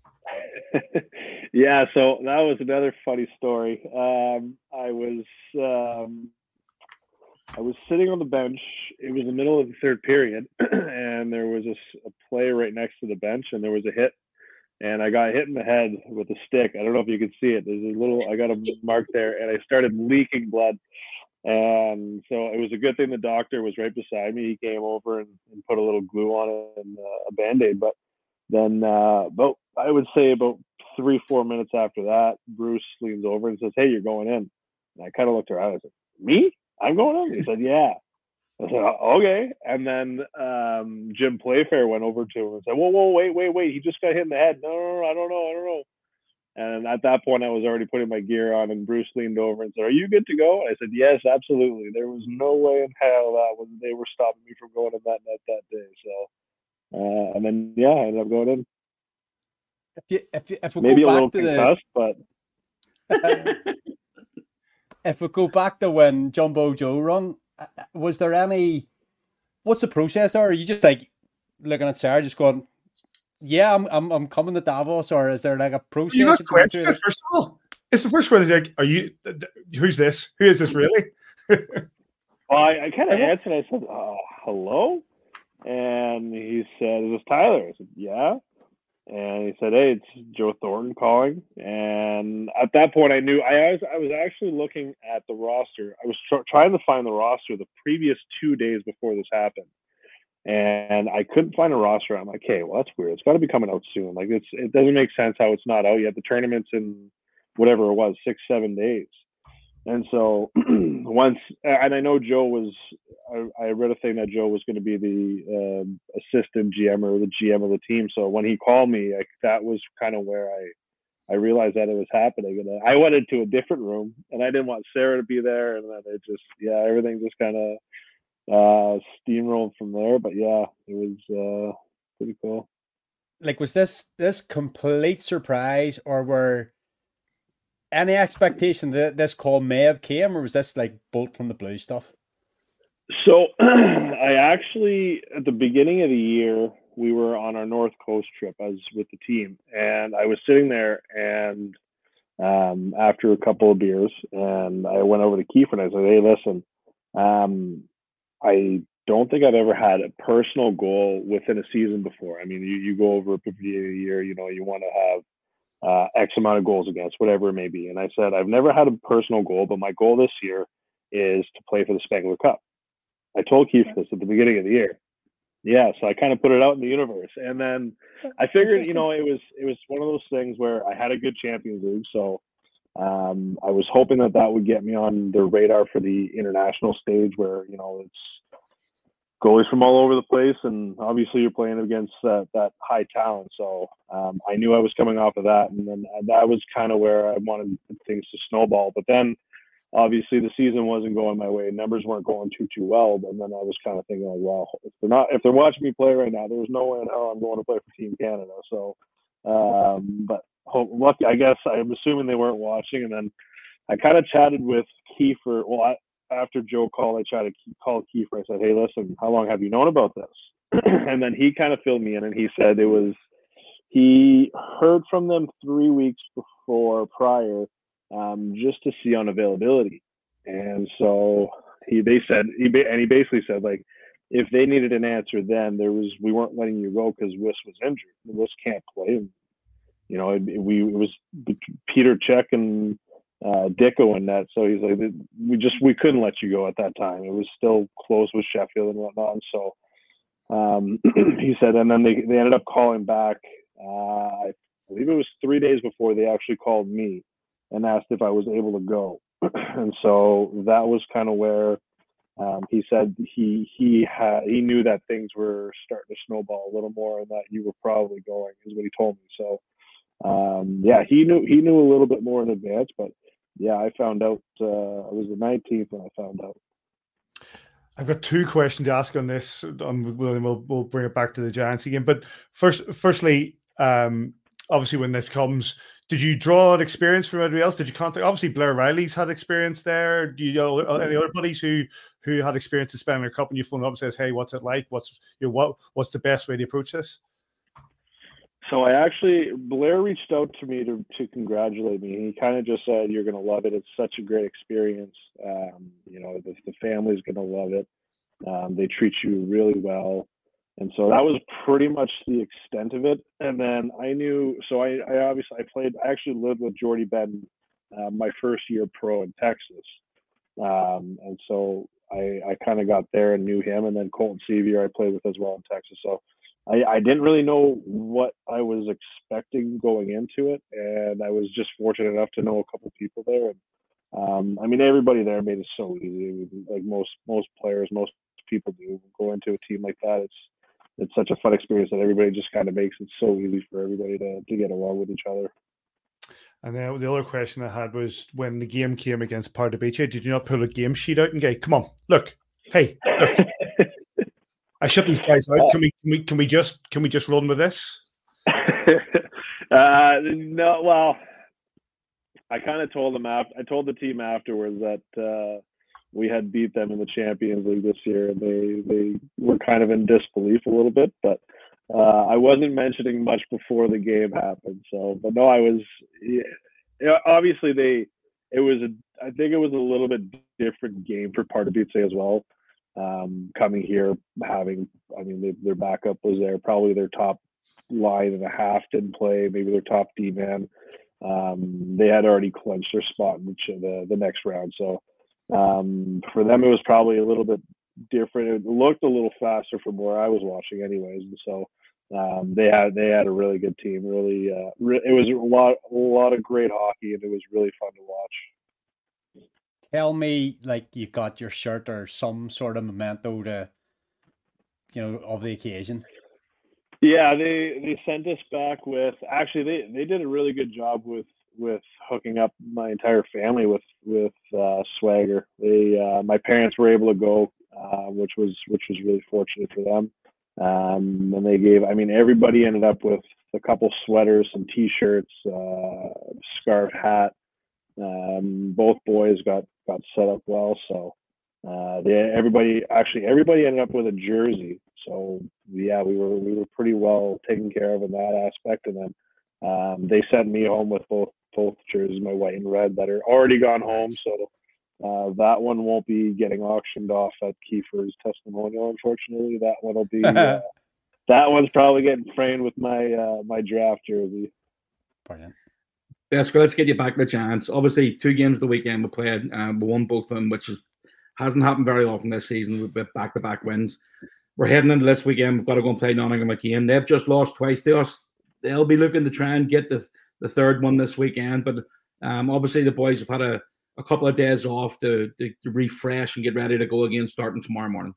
Yeah, so that was another funny story. Um, I was um, I was sitting on the bench. It was the middle of the third period, and there was a, a play right next to the bench, and there was a hit. And I got hit in the head with a stick. I don't know if you can see it. There's a little, I got a mark there, and I started leaking blood. And so it was a good thing the doctor was right beside me. He came over and, and put a little glue on it and uh, a Band-Aid. But then uh, about, I would say about three, four minutes after that, Bruce leans over and says, "Hey, you're going in." And I kind of looked around. I said, "Me? I'm going in?" He said, "Yeah." I said, "Okay." And then um, Jim Playfair went over to him and said, "Whoa, whoa, wait, wait, wait. He just got hit in the head." No, no, no, I don't know. I don't know. And at that point, I was already putting my gear on, and Bruce leaned over and said, "Are you good to go?" I said, "Yes, absolutely." There was no way in hell that was, they were stopping me from going in that net that day. So, uh, and then, yeah, I ended up going in. If you, if you, if we Maybe go a back little to concussed, the, but... if we go back to when Jumbo Joe run, was there any, what's the process there? Are you just like looking at Sarah, just going, "Yeah, I'm I'm I'm coming to Davos," or is there like a process? You got question, first of all. It's the first one. Like, are you? Who's this? Who is this really? Well, I, I kind of answered. I said, uh, "Hello," and he said, "Is this Tyler?" I said, "Yeah." And he said, "Hey, it's Joe Thornton calling." And at that point, I knew I was I was actually looking at the roster. I was tr- trying to find the roster the previous two days before this happened, and I couldn't find a roster. I'm like, "Hey, well, that's weird. It's got to be coming out soon. Like, it's it doesn't make sense how it's not out yet. The tournament's in whatever it was, six, seven days." And so once, and I know Joe was, I, I read a thing that Joe was going to be the um, assistant G M or the G M of the team. So when he called me, like, that was kind of where I, I realized that it was happening. And I went into a different room, and I didn't want Sarah to be there. And then it just, yeah, everything just kind of uh, steamrolled from there. But yeah, it was uh, pretty cool. Like, was this this complete surprise, or were any expectation that this call may have came, or was this like bolt from the blue stuff? So I actually, at the beginning of the year, we were on our North Coast trip as with the team, and I was sitting there, and um, after a couple of beers, and I went over to Kiefer and I said, "Hey, listen, um, I don't think I've ever had a personal goal within a season before. I mean, you, you go over a fifty a year, you know, you want to have Uh, X amount of goals against, whatever it may be." And I said, "I've never had a personal goal, but my goal this year is to play for the Spengler Cup." I told Keith this at the beginning of the year. Yeah, so I kind of put it out in the universe. And then I figured, you know, it was it was one of those things where I had a good Champions League, so um, I was hoping that that would get me on their radar for the international stage where, you know, it's goalies from all over the place, and obviously you're playing against uh, that high talent. So um, I knew I was coming off of that, and then that was kind of where I wanted things to snowball. But then obviously the season wasn't going my way, numbers weren't going too too well. And then I was kind of thinking, like, well, if they're not, if they're watching me play right now, there's no way in hell I'm going to play for Team Canada. So, um, but hope, lucky, I guess I'm assuming they weren't watching. And then I kind of chatted with Kiefer. Well, I, after Joe called, I tried to call Kiefer. I said, "Hey, listen, how long have you known about this?" And then he kind of filled me in, and he said it was, he heard from them three weeks before prior, um, just to see on availability. And so he, they said, he, and he basically said, like, if they needed an answer then, there was, we weren't letting you go because Wiss was injured. Wiss can't play. And, you know, it, we, it was Peter Cech and Uh, Dicko in that, so he's like, we just we couldn't let you go at that time. It was still close with Sheffield and whatnot. And so um, he said, and then they they ended up calling back. Uh, I believe it was three days before they actually called me and asked if I was able to go. And so that was kind of where um, he said he he had he knew that things were starting to snowball a little more, and that you were probably going, is what he told me. So um, yeah, he knew he knew a little bit more in advance, but. Yeah, I found out, uh, it was the nineteenth when I found out. I've got two questions to ask on this. Um, we'll, we'll, we'll bring it back to the Giants again. But first, firstly, um, obviously when this comes, did you draw an experience from anybody else? Did you contact, obviously Blair Riley's had experience there. Do you know any other buddies who, who had experience in Spengler Cup, and you phone up and says, "Hey, what's it like? What's, you know, what, what's the best way to approach this?" So I actually, Blair reached out to me to, to congratulate me. He kind of just said, "You're going to love it. It's such a great experience. Um, you know, the, the family's going to love it. Um, they treat you really well." And so that was pretty much the extent of it. And then I knew, so I, I obviously, I played, I actually lived with Jordy Benton uh, my first year pro in Texas. Um, and so I, I kind of got there and knew him. And then Colton Sevier I played with as well in Texas. So I, I didn't really know what I was expecting going into it, and I was just fortunate enough to know a couple people there. And um, I mean, everybody there made it so easy. Like most most players, most people do go into a team like that. It's it's such a fun experience that everybody just kind of makes it so easy for everybody to to get along with each other. And then the other question I had was, when the game came against Pardubice, did you not pull a game sheet out and go, "Come on, look, hey, look." I shut these guys out. Can we, can we can we just can we just run with this? uh, no, well, I kind of told them after. I told the team afterwards that uh, we had beat them in the Champions League this year, and they they were kind of in disbelief a little bit. But uh, I wasn't mentioning much before the game happened. So, but no, I was. Yeah, obviously, they. It was. A, I think it was a little bit different game for Pardubice as well. Um, coming here, having, I mean, they, their backup was there, probably their top line and a half didn't play, maybe their top D man. Um, they had already clinched their spot in the the, the next round. So um, for them, it was probably a little bit different. It looked a little faster from where I was watching, anyways. And so um, they had they had a really good team. Really, uh, re- it was a lot a lot of great hockey, and it was really fun to watch. Tell me, like, you got your shirt or some sort of memento to, you know, of the occasion. Yeah, they they sent us back with, actually they, they did a really good job with with hooking up my entire family with with uh, swagger. They uh, my parents were able to go, uh, which was which was really fortunate for them. Um, and they gave, I mean, everybody ended up with a couple sweaters, some T-shirts, uh, scarf, hat. Um, both boys got got set up well, so uh, they everybody actually everybody ended up with a jersey. So yeah, we were we were pretty well taken care of in that aspect. And then um, they sent me home with both both jerseys, my white and red, that are already gone home. So uh, that one won't be getting auctioned off at Kiefer's testimonial, unfortunately. That one will be uh, that one's probably getting framed with my uh, my draft jersey. Brilliant. Besker, let's get you back to the Giants. Obviously, two games the weekend we played. Um, we won both of them, which is, hasn't happened very often this season with back-to-back wins. We're heading into this weekend. We've got to go and play Nottingham again. They've just lost twice to us. They'll be looking to try and get the, the third one this weekend. But um, obviously the boys have had a, a couple of days off to, to, to refresh and get ready to go again starting tomorrow morning.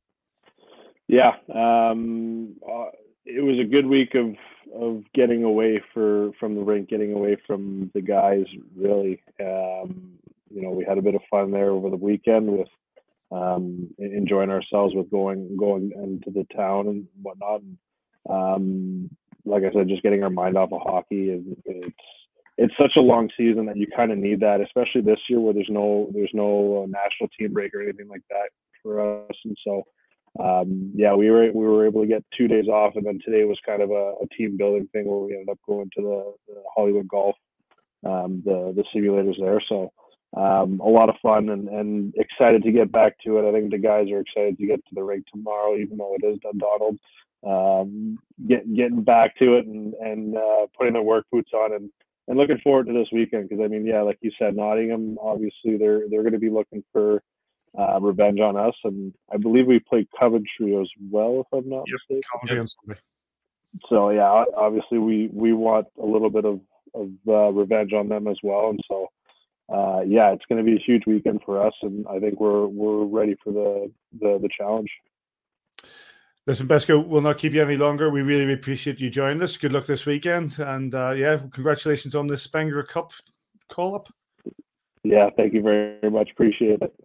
Yeah, um, uh, it was a good week of of getting away for from the rink, getting away from the guys. Really, um, you know, we had a bit of fun there over the weekend with. Um, enjoying ourselves with going going into the town and whatnot. And, um, like I said, just getting our mind off of hockey. And it's it's such a long season that you kind of need that, especially this year where there's no there's no national team break or anything like that for us. And so, um, yeah, we were we were able to get two days off, and then today was kind of a, a team building thing where we ended up going to the, the Hollywood Golf, um, the the simulators there. So. Um, a lot of fun and, and excited to get back to it. I think the guys are excited to get to the rink tomorrow, even though it is Dundonald. Um, get, getting back to it and, and uh, putting their work boots on and, and looking forward to this weekend. Because, I mean, yeah, like you said, Nottingham, obviously they're they're going to be looking for uh, revenge on us. And I believe we play Coventry as well, if I'm not yep, mistaken. Coventry on Sunday. So, yeah, obviously we, we want a little bit of, of uh, revenge on them as well. And so, Uh, yeah, it's going to be a huge weekend for us, and I think we're we're ready for the the, the challenge. Listen, Besko, we'll not keep you any longer. We really appreciate you joining us. Good luck this weekend, and uh, yeah, congratulations on the Spengler Cup call-up. Yeah, thank you very much. Appreciate it.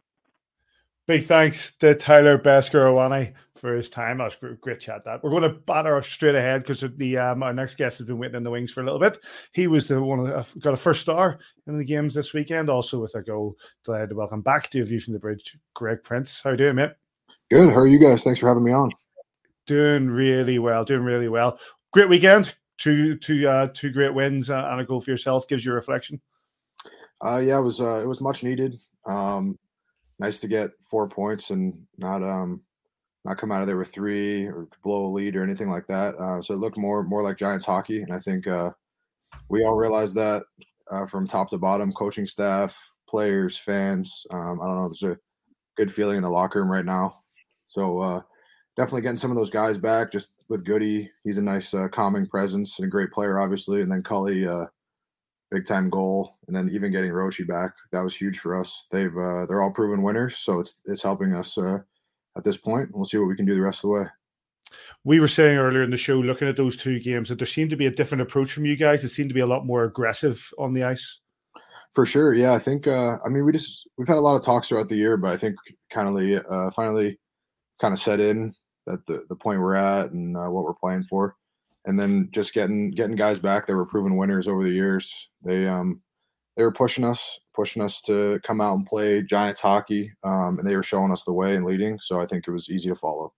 Big thanks to Tyler Besker-Owane for his time. That was a great chat. That we're going to batter off straight ahead because the um, our next guest has been waiting in the wings for a little bit. He was the one that got a first star in the games this weekend, also with a goal. Delighted to welcome back to a View from the Bridge, Greg Prince. How you doing, mate? Good. How are you guys? Thanks for having me on. Doing really well. Doing really well. Great weekend. Two two uh, two great wins uh, and a goal for yourself. Gives you a reflection. Uh, yeah, it was uh, it was much needed. Um, nice to get four points and not um not come out of there with three or blow a lead or anything like that. Uh, so it looked more more like Giants hockey, and I think uh, we all realized that uh, from top to bottom, coaching staff, players, fans. Um, I don't know. There's a good feeling in the locker room right now. So uh, definitely getting some of those guys back. Just with Goody, he's a nice uh, calming presence and a great player, obviously. And then Cully, uh, big time goal, and then even getting Roshi back, that was huge for us. They've uh, they're all proven winners, so it's it's helping us uh, at this point. We'll see what we can do the rest of the way. We were saying earlier in the show, looking at those two games, that there seemed to be a different approach from you guys. It seemed to be a lot more aggressive on the ice. For sure, yeah. I think uh, I mean we just we've had a lot of talks throughout the year, but I think kind of uh, finally kind of set in that the the point we're at and uh, what we're playing for. And then just getting getting guys back that were proven winners over the years. They um they were pushing us, pushing us to come out and play Giants hockey, um, and they were showing us the way and leading. So I think it was easy to follow.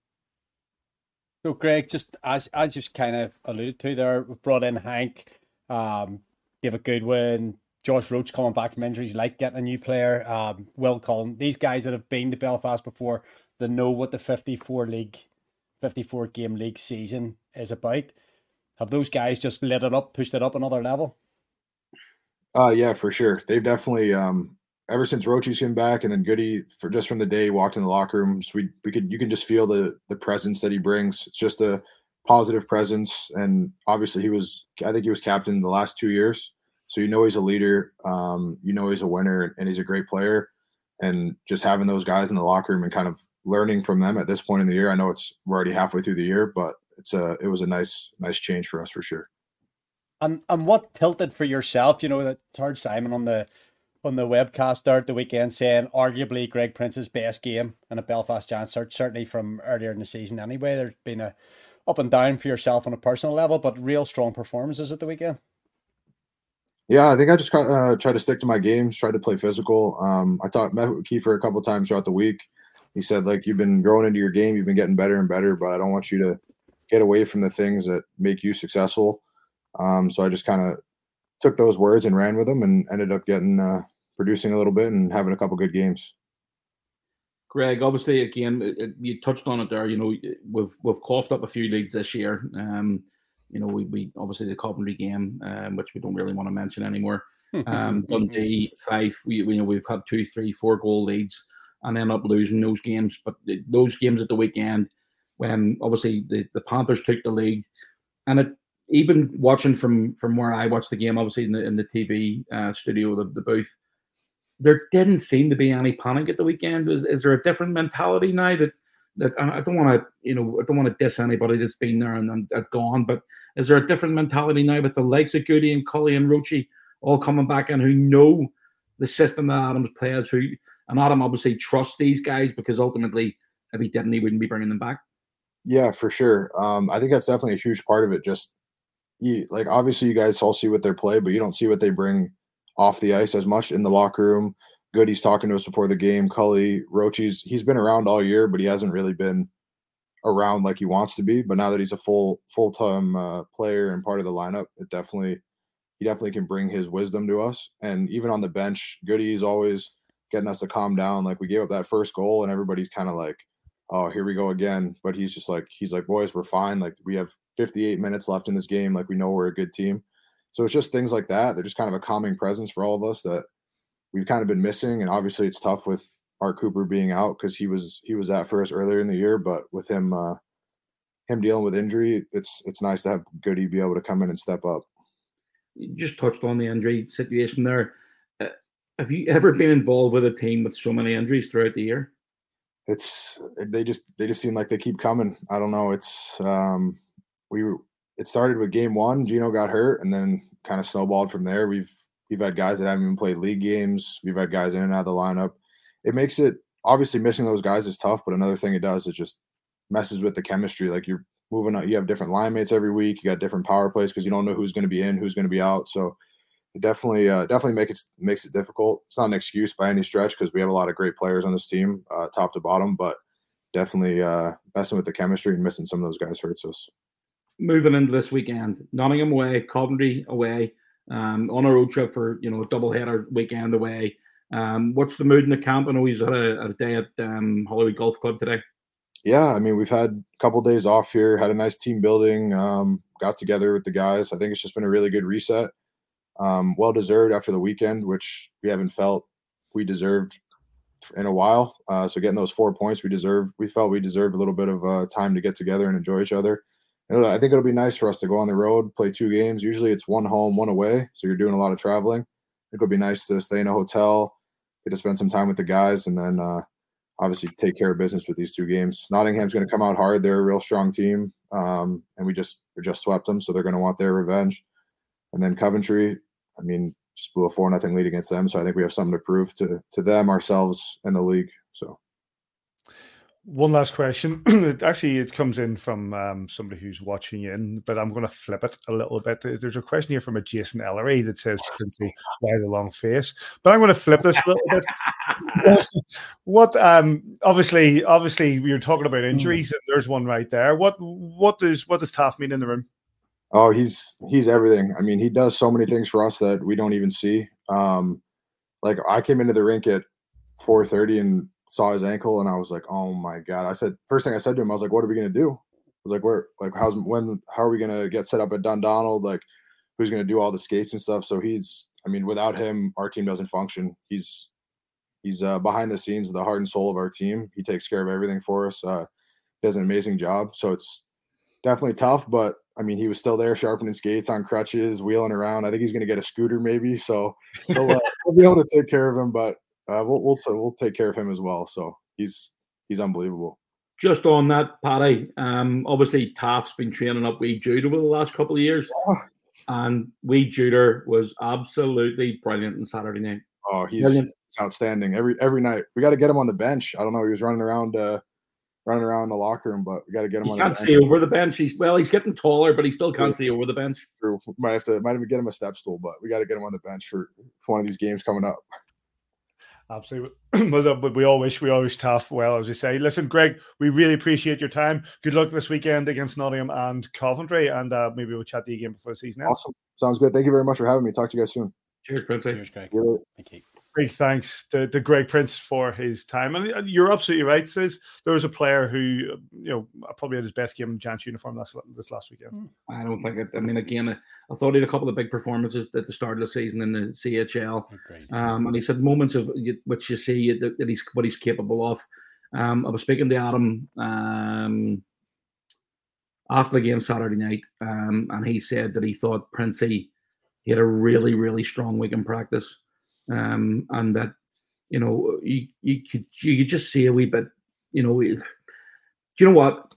So Greg, just as as you've kind of alluded to there, we brought in Hank, um, David Goodwin, Josh Roach coming back from injuries, like getting a new player, um, Will Cullen. These guys that have been to Belfast before, they know what the fifty-four league, fifty-four game league season is about. have those guys just lit it up, pushed it up another level? Uh, yeah, for sure. They've definitely, um, ever since Rochi's came back, and then Goody, for just from the day he walked in the locker rooms, we we could you can just feel the the presence that he brings. It's just a positive presence, and obviously he was, I think he was captain the last two years, so you know he's a leader, um, you know he's a winner, and he's a great player. And just having those guys in the locker room and kind of learning from them at this point in the year, I know it's we're already halfway through the year, but it's a it was a nice nice change for us for sure. And and what tilted for yourself? You know, that heard Simon on the on the webcast there at the weekend saying arguably Greg Prince's best game in a Belfast Giants search, certainly from earlier in the season anyway. There's been a up and down for yourself on a personal level, but real strong performances at the weekend. Yeah, I think I just uh, tried to stick to my games, tried to play physical. Um, I talked met with Kiefer a couple of times throughout the week. He said, like, you've been growing into your game, you've been getting better and better, but I don't want you to get away from the things that make you successful. Um, so I just kind of took those words and ran with them, and ended up getting uh, producing a little bit and having a couple good games. Greg, obviously, again, it, you touched on it there. You know, we've we've coughed up a few leads this year. Um, you know, we we obviously the Coventry game, um, which we don't really want to mention anymore. Um, Dundee, Fife, we, we you know we've had two, three, four goal leads and end up losing those games. But those games at the weekend, when obviously the, the Panthers took the lead, and it even watching from from where I watched the game, obviously in the in the T V uh, studio, the, the booth, there didn't seem to be any panic at the weekend. Is, is there a different mentality now that that I don't want to, you know, I don't want to diss anybody that's been there and, and, and gone, but is there a different mentality now with the likes of Goody and Cully and Rochi all coming back in, who know the system that Adams plays, who and Adam obviously trusts these guys, because ultimately if he didn't, he wouldn't be bringing them back? Yeah, for sure. Um, I think that's definitely a huge part of it. Just you, like, obviously you guys all see what they play, but you don't see what they bring off the ice as much in the locker room. Goody's talking to us before the game. Cully, Rochi's, he's been around all year, but he hasn't really been around like he wants to be. But now that he's a full full-time uh, player and part of the lineup, it definitely he definitely can bring his wisdom to us. And even on the bench, Goody's always getting us to calm down. Like, we gave up that first goal, and everybody's kind of like, oh, here we go again. But he's just like, he's like, boys, we're fine. Like, we have fifty-eight minutes left in this game. Like, we know we're a good team. So it's just things like that. They're just kind of a calming presence for all of us that we've kind of been missing. And obviously it's tough with Art Cooper being out, because he was he was that for us earlier in the year. But with him uh, him dealing with injury, it's it's nice to have Goody be able to come in and step up. You just touched on the injury situation there. Uh, have you ever been involved with a team with so many injuries throughout the year? It's they just they just seem like they keep coming. I don't know. It's um, we it started with game one. Gino got hurt, and then kind of snowballed from there. We've we've had guys that haven't even played league games. We've had guys in and out of the lineup. It makes it, obviously missing those guys is tough, but another thing it does is just messes with the chemistry. Like, you're moving on, you have different line mates every week. You got different power plays because you don't know who's going to be in, who's going to be out. So it definitely, uh, definitely make it, makes it difficult. It's not an excuse by any stretch, because we have a lot of great players on this team, uh, top to bottom, but definitely uh, messing with the chemistry and missing some of those guys hurts us. Moving into this weekend, Nottingham away, Coventry away, um, on a road trip for, you know, a double header weekend away. Um, what's the mood in the camp? I know he's had a, a day at um, Holloway Golf Club today. Yeah, I mean, we've had a couple of days off here, had a nice team building, um, got together with the guys. I think it's just been a really good reset. Um, well deserved after the weekend, which we haven't felt we deserved in a while. Uh, so getting those four points, we deserve. We felt we deserved a little bit of uh, time to get together and enjoy each other. And I think it'll be nice for us to go on the road, play two games. Usually it's one home, one away, so you're doing a lot of traveling. I think it'll be nice to stay in a hotel, get to spend some time with the guys, and then uh, obviously take care of business with these two games. Nottingham's going to come out hard. They're a real strong team, um, and we just we just swept them, so they're going to want their revenge. And then Coventry, I mean, just blew a four nothing lead against them, so I think we have something to prove to to them, ourselves, and the league. So. One last question. Actually, it comes in from um, somebody who's watching in, but I'm going to flip it a little bit. There's a question here from a Jason Ellery that says, Princey, why the long face? But I'm going to flip this a little bit. What, what um, obviously, obviously, we were talking about injuries, and there's one right there. What, what does, what does Taff mean in the room? Oh, he's he's everything. I mean, he does so many things for us that we don't even see. Um, like, I came into the rink at four thirty and saw his ankle, and I was like, oh my God. I said, first thing I said to him, I was like, what are we going to do? was like, where, like, how's when, how are we gonna get set up at Dundonald? Like, who's gonna do all the skates and stuff? So he's, I mean, without him, our team doesn't function. He's he's uh, behind the scenes, the heart and soul of our team. He takes care of everything for us. Uh, he does an amazing job. So it's definitely tough, but I mean, he was still there sharpening skates on crutches, wheeling around. I think he's going to get a scooter maybe. So we'll, uh, we'll be able to take care of him, but uh, we'll, we'll, so we'll take care of him as well. So he's, he's unbelievable. Just on that, Paddy, um, obviously Taft's been training up Wee Jude over the last couple of years. Yeah. And Wee Juder was absolutely brilliant on Saturday night. Oh, he's, he's outstanding every, every night. We got to get him on the bench. I don't know. He was running around, uh, running around in the locker room, but we got to get him he on can't the bench. see over the bench. He's well, he's getting taller, but he still can't see over the bench. True. Might have to, might even get him a step stool, but we got to get him on the bench for, for one of these games coming up. Absolutely. But we all wish we always tough well, as you say. Listen, Greg, we really appreciate your time. Good luck this weekend against Nottingham and Coventry, and uh, maybe we'll chat to you again before the season ends. Awesome. Sounds good. Thank you very much for having me. Talk to you guys soon. Cheers, Princey. Cheers, Greg. Really. Thank you. Big thanks to, to Greg Prince for his time. And you're absolutely right, Sis. There was a player who, you know, probably had his best game in Giants uniform last, this last weekend. I don't think it. I mean, again, I thought he had a couple of big performances at the start of the season in the C H L. Um, and he's had moments of which you see that, that he's what he's capable of. Um, I was speaking to Adam um, after the game Saturday night, um, and he said that he thought Princey he had a really, really strong week in practice. Um, and that, you know, you, you could you could just see a wee bit, you know, do you know what?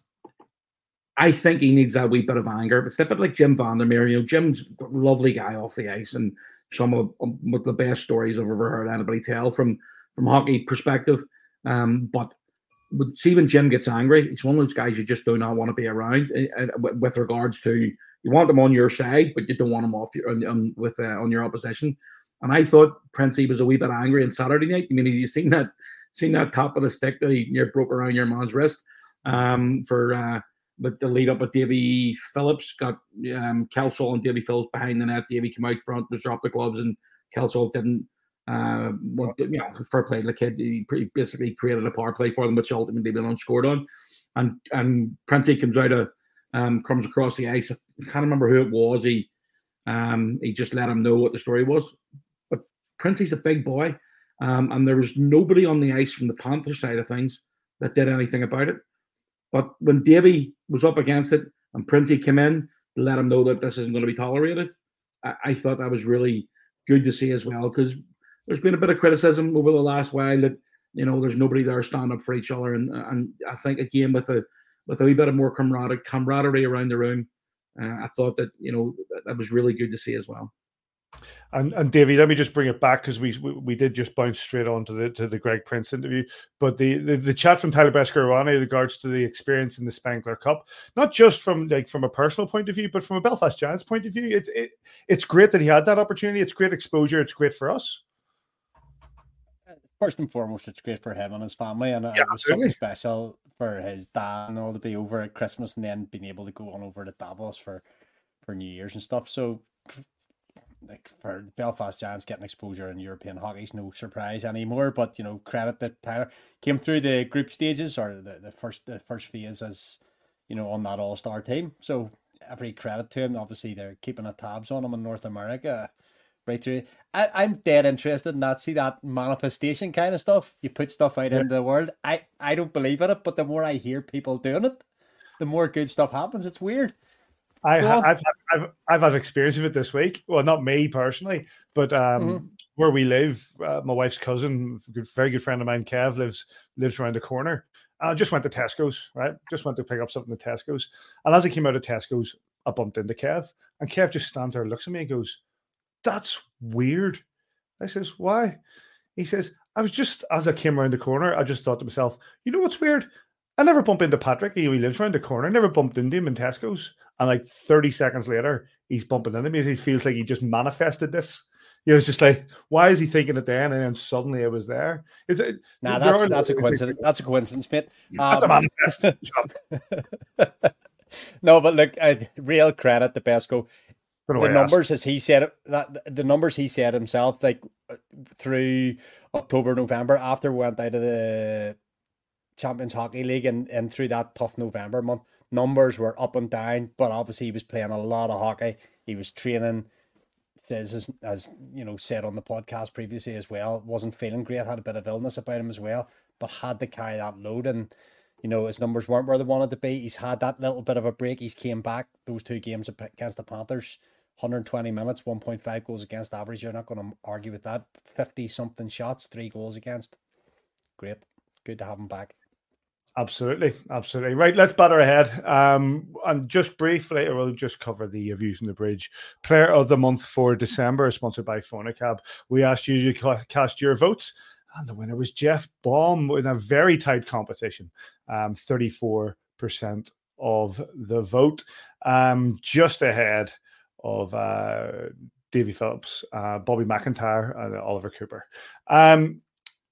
I think he needs that wee bit of anger. It's a bit like Jim Vandermeer. You know, Jim's a lovely guy off the ice, and some of, of the best stories I've ever heard anybody tell from from hockey perspective. Um, but see, when Jim gets angry, he's one of those guys you just do not want to be around. Uh, with regards to, you want him on your side, but you don't want him off your, on, on, with uh, on your opposition. And I thought Princey was a wee bit angry on Saturday night. I mean, you seen that, seen that top of the stick that he near broke around your man's wrist. Um, for uh, but the lead up with Davy Phillips got um, Kelsall and Davy Phillips behind the net. Davy came out front, was dropped the gloves, and Kelsall didn't. Uh, want, you know, fair play. The kid, he basically created a power play for them, which ultimately they scored on. And and Princey comes out of um, comes across the ice. I can't remember who it was. He um, he just let him know what the story was. But Princey's a big boy, um, and there was nobody on the ice from the Panther side of things that did anything about it. But when Davy was up against it and Princey came in to let him know that this isn't going to be tolerated, I, I thought that was really good to see as well, because there's been a bit of criticism over the last while that, you know, there's nobody there stand up for each other. And and I think, again, with a, with a wee bit of more camaraderie, camaraderie around the room, uh, I thought that, you know, that, that was really good to see as well. And and Davey, let me just bring it back, because we, we we did just bounce straight on to the to the Greg Prince interview. But the the, the chat from Tyler Bescaroni in regards to the experience in the Spengler Cup, not just from like from a personal point of view, but from a Belfast Giants point of view, it's it, it's great that he had that opportunity. It's great exposure. It's great for us. First and foremost, it's great for him and his family, and yeah, it was absolutely. something special for his dad and all to be over at Christmas, and then being able to go on over to Davos for for New Year's and stuff. So, like, for Belfast Giants getting exposure in European hockey is no surprise anymore. But, you know, credit that Tyler came through the group stages, or the, the first the first phase, as, you know, on that all-star team. So every credit to him. Obviously, they're keeping a tabs on him in North America right through. I, I'm dead interested in that. See that manifestation kind of stuff. You put stuff out yeah. into the world. I, I don't believe in it, but the more I hear people doing it, the more good stuff happens. It's weird. I ha- I've, I've I've had experience of it this week. Well, not me personally, but um, mm-hmm. where we live, uh, my wife's cousin, good, very good friend of mine, Kev, lives lives around the corner. I just went to Tesco's, right? Just went to pick up something at Tesco's, and as I came out of Tesco's, I bumped into Kev, and Kev just stands there, looks at me, and goes, "That's weird." I says, "Why?" He says, "I was just as I came around the corner, I just thought to myself, you know what's weird? I never bump into Patrick. He lives around the corner. I never bumped into him in Tesco's." And like thirty seconds later, he's bumping into me. He feels like he just manifested this. You know, it's just like, why is he thinking it then? And then suddenly it was there. Is it? Nah, that's that's a coincidence. That's a coincidence, mate. That's um, a manifest. No, but look, uh, real credit to Besco. The numbers, asked. as he said, that the numbers he said himself, like through October, November, after we went out of the Champions Hockey League and, and through that tough November month, numbers were up and down, but obviously he was playing a lot of hockey. He was training, says as, as you know, said on the podcast previously as well, wasn't feeling great, had a bit of illness about him as well, but had to carry that load. And, you know, his numbers weren't where they wanted to be. He's had that little bit of a break. He's came back those two games against the Panthers, one hundred twenty minutes, one point five goals against average. You're not going to argue with that. fifty something shots, three goals against. Great. Good to have him back. Absolutely. Absolutely. Right. Let's batter ahead. Um, and just briefly, we'll just cover the Views from the Bridge Player of the Month for December, sponsored by Phonacab. We asked you to cast your votes, and the winner was Jeff Baum in a very tight competition. Um, thirty-four percent of the vote. Um, just ahead of uh, Davy Phillips, uh, Bobby McIntyre, and Oliver Cooper. Um,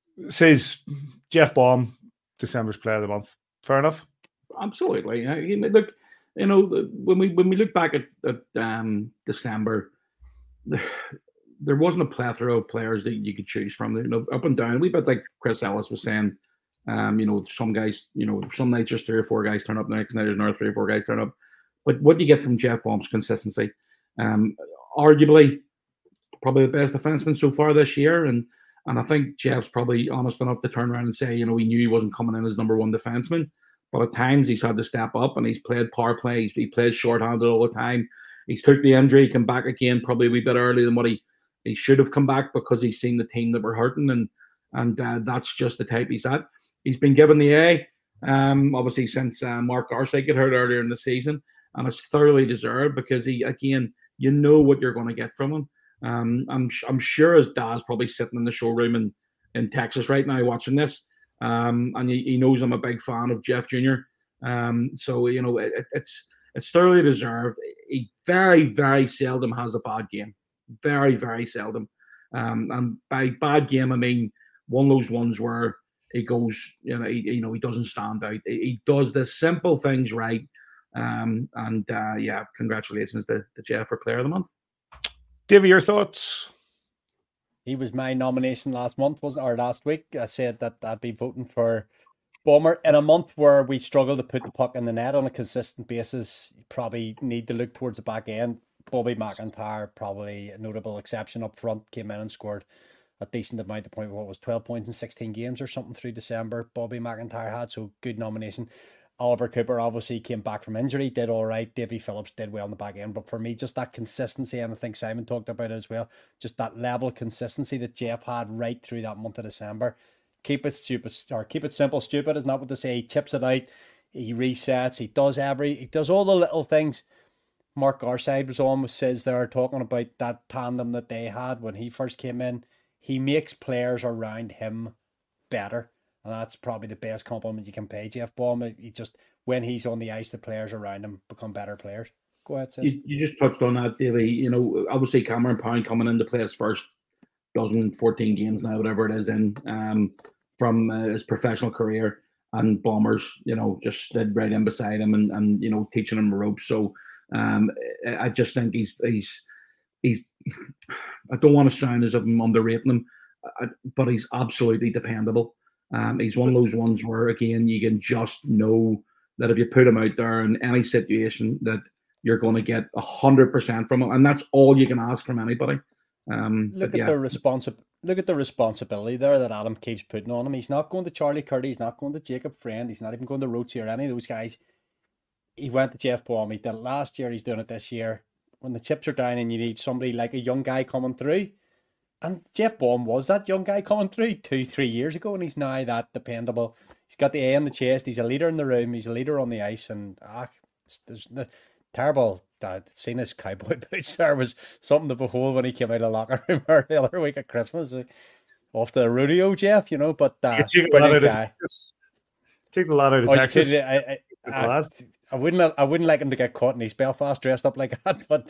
says Jeff Baum, December's Player of the Month. Fair enough. Absolutely. I mean, look, you know, when we when we look back at, at um, December, there, there wasn't a plethora of players that you could choose from. You know, up and down, a wee bit like Chris Ellis was saying. Um, you know, some guys, you know, some nights just three or four guys turn up. The next night there's another three or four guys turn up. But what do you get from Jeff Baum's consistency? Um, arguably, probably the best defenseman so far this year, and and I think Jeff's probably honest enough to turn around and say, you know, he knew he wasn't coming in as number one defenseman, but at times he's had to step up, and he's played power play. He's, he plays shorthanded all the time. He's took the injury, come back again probably a wee bit earlier than what he, he should have come back, because he's seen the team that were hurting, and and uh, that's just the type he's at. He's been given the A, um, obviously since uh, Mark Garside got hurt earlier in the season, and it's thoroughly deserved, because he, again, you know what you're going to get from him. Um, I'm I'm sure his dad's probably sitting in the showroom in, in Texas right now watching this, um, and he, he knows I'm a big fan of Jeff Junior Um, so you know it, it's it's thoroughly deserved. He very very seldom has a bad game, very very seldom. Um, and by bad game I mean one of those ones where he goes, you know, he, you know, he doesn't stand out. He, he does the simple things right. Um, and uh, yeah, congratulations to, to Jeff for Player of the Month. Davey, your thoughts? He was my nomination last month, wasn't or last week. I said that I'd be voting for Bomber in a month where we struggle to put the puck in the net on a consistent basis. You probably need to look towards the back end. Bobby McIntyre, probably a notable exception up front, came in and scored a decent amount of points. What was twelve points in sixteen games or something through December? Bobby McIntyre had, so good nomination. Oliver Cooper obviously came back from injury, did all right. Davy Phillips did well on the back end, but for me, just that consistency, and I think Simon talked about it as well, just that level of consistency that Jeff had right through that month of December. Keep it stupid, or keep it simple. Stupid is not what to say. He chips it out, he resets, he does every, he does all the little things. Mark Garside was on with Sis there talking about that tandem that they had when he first came in. He makes players around him better. And that's probably the best compliment you can pay Jeff Baum. He just, when he's on the ice, the players around him become better players. Go ahead, Sis. You, you just touched on that, Davey. You know, obviously Cameron Pound coming into play his first dozen, fourteen games now, whatever it is, in um, from uh, his professional career. And Bombers, you know, just stood right in beside him and, and you know, teaching him the ropes. So um, I just think he's, he's, he's, I don't want to sound as if I'm underrating him, but he's absolutely dependable. Um, he's one of those ones where, again, you can just know that if you put him out there in any situation, that you're going to get one hundred percent from him. And that's all you can ask from anybody. Um, look, at yeah. the responsi- look at the responsibility there that Adam keeps putting on him. He's not going to Charlie Curdy. He's not going to Jacob Friend. He's not even going to Roche or any of those guys. He went to Jeff Baum. He did it last year. He's doing it this year. When the chips are down and you need somebody like a young guy coming through, and Jeff Baum was that young guy coming through two, three years ago, and he's now that dependable. He's got the A in the chest. He's a leader in the room. He's a leader on the ice. And ah, there's the terrible. Uh, seeing his cowboy boots there was something to behold when he came out of the locker room the other week at Christmas. Like, off the rodeo, Jeff, you know. But uh, take the lad out of Texas. Take the lad out of oh, Texas. I, I, I, I wouldn't. I wouldn't like him to get caught in East Belfast dressed up like that. But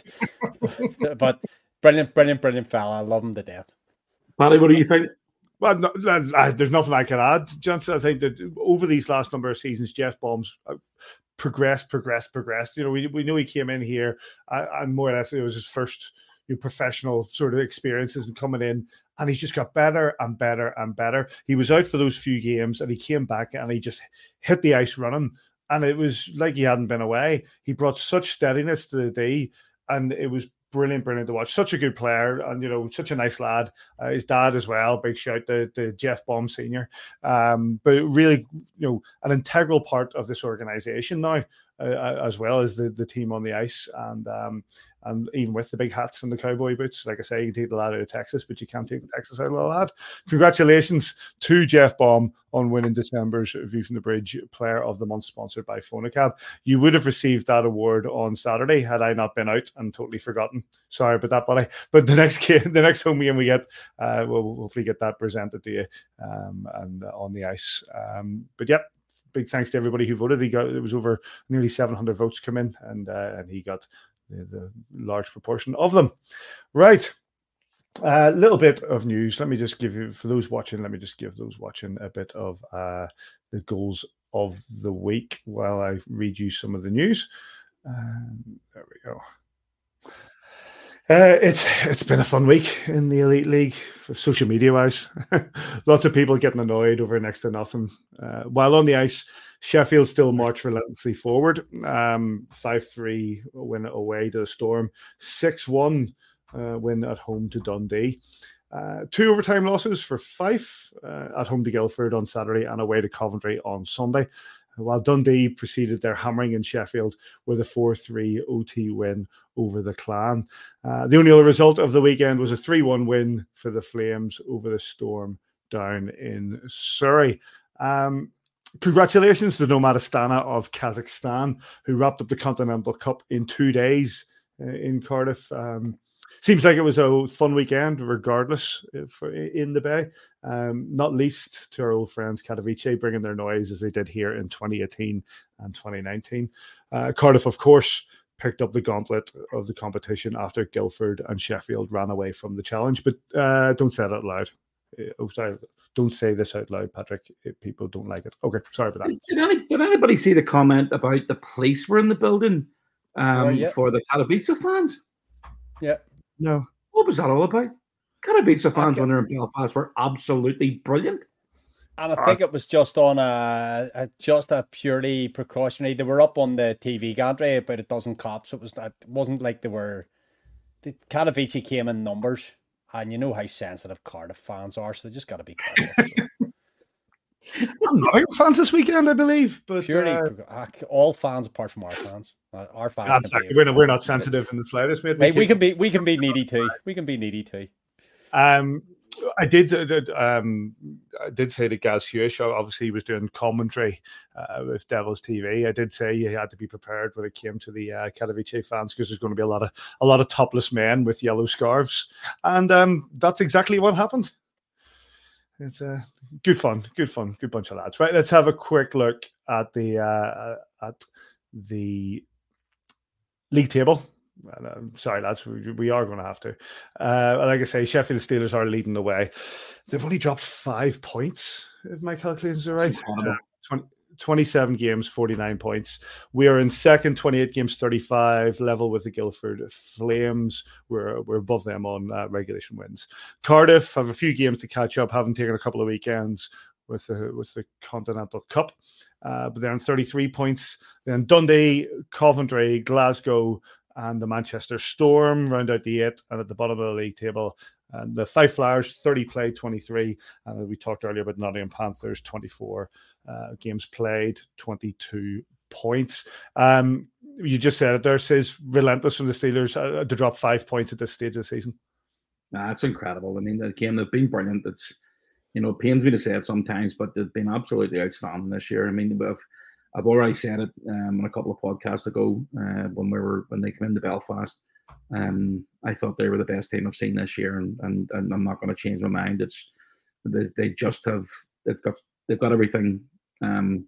but. Brilliant, brilliant, brilliant fella. I love him to death. Paddy, what do you think? Well, no, uh, there's nothing I can add, Johnson. I think that over these last number of seasons, Jeff Baum's progressed, progressed, progressed. You know, we we knew he came in here, uh, and more or less it was his first your professional sort of experiences and coming in, and he's just got better and better and better. He was out for those few games, and he came back and he just hit the ice running, and it was like he hadn't been away. He brought such steadiness to the D, and it was brilliant, brilliant to watch. Such a good player, and you know, such a nice lad. Uh, his dad as well, big shout to, to Jeff Baum Senior. Um, but really, you know, an integral part of this organization now, uh, as well as the the team on the ice, and um, and even with the big hats and the cowboy boots. Like I say, you can take the lad out of Texas, but you can't take the Texas out of the lad. Congratulations to Jeff Baum on winning December's View from the Bridge Player of the Month, sponsored by Phonacab. You would have received that award on Saturday had I not been out and totally forgotten. Sorry about that, buddy. But the next game, the next home game we get, uh, we'll hopefully get that presented to you um, and uh, on the ice. Um, but yep. Big thanks to everybody who voted. He got it was over nearly seven hundred votes come in, and uh, and he got the, the large proportion of them. Right, a uh, little bit of news. Let me just give you, for those watching, let me just give those watching a bit of uh, the goals of the week while I read you some of the news. Um, there we go. Uh, it's it's been a fun week in the Elite League, for social media wise. Lots of people getting annoyed over next to nothing. Uh, while on the ice, Sheffield still march relentlessly forward. Um, five three win away to the Storm. six one uh, win at home to Dundee. Uh, two overtime losses for Fife, uh, at home to Guildford on Saturday and away to Coventry on Sunday. While Dundee preceded their hammering in Sheffield with a four three O T win over the Clan. Uh, the only other result of the weekend was a three one win for the Flames over the Storm down in Surrey. Um, congratulations to Nomad Astana of Kazakhstan, who wrapped up the Continental Cup in two days uh, in Cardiff. Um, Seems like it was a fun weekend, regardless, for, in the Bay. Um, not least to our old friends Katowice, bringing their noise as they did here in twenty eighteen and twenty nineteen. Uh, Cardiff, of course, picked up the gauntlet of the competition after Guildford and Sheffield ran away from the challenge. But uh, don't say it out loud. Oh, sorry. Don't say this out loud, Patrick. If people don't like it. Okay, sorry about that. Did, any, did anybody see the comment about the police were in the building um, oh, yeah. for the Katowice fans? Yeah. No. What was that all about? Katowice fans okay. when they're in Belfast were absolutely brilliant. And I think it was just on a, a just a purely precautionary. They were up on the T V gantry about a dozen cops. It was it wasn't like they were. The Katowice came in numbers, and you know how sensitive Cardiff fans are, so they just got to be careful. I'm not fans this weekend, I believe, but purely uh, all fans apart from our fans. Uh, our fans. Exactly. We're not, we're not sensitive in the slightest. Mate, we, we can be we can be needy too. We can be needy too. Um, I did. Uh, um, I did say to Gaz Hughes, obviously he was doing commentary uh, with Devils T V. I did say you had to be prepared when it came to the uh, Katowice fans, because there's going to be a lot of a lot of topless men with yellow scarves, and um, that's exactly what happened. It's uh, good fun, good fun, good bunch of lads. Right, let's have a quick look at the uh, at the league table. Uh, sorry, lads, we, we are going to have to. Uh, like I say, Sheffield Steelers are leading the way. They've only dropped five points, if my calculations are right. Uh, twenty, twenty-seven games, forty-nine points. We are in second, twenty-eight games, thirty-five, level with the Guildford Flames. We're we're above them on uh, regulation wins. Cardiff have a few games to catch up, having taken a couple of weekends with the with the Continental Cup. Uh, but they're on thirty-three points. Then Dundee, Coventry, Glasgow, and the Manchester Storm round out the eight, and at the bottom of the league table, and the Fife Flyers, thirty played, twenty-three, and we talked earlier about Nottingham Panthers, twenty-four uh, games played, twenty-two points. Um, you just said it there, says relentless from the Steelers uh, to drop five points at this stage of the season. Nah, it's incredible. I mean, again, they've been brilliant. It's, you know, it pains me to say it sometimes, but they've been absolutely outstanding this year. I mean, we've I've already said it um, on a couple of podcasts ago uh, when we were when they came into Belfast. Um, I thought they were the best team I've seen this year, and and, and I'm not going to change my mind. It's they, they just have they've got they've got everything um,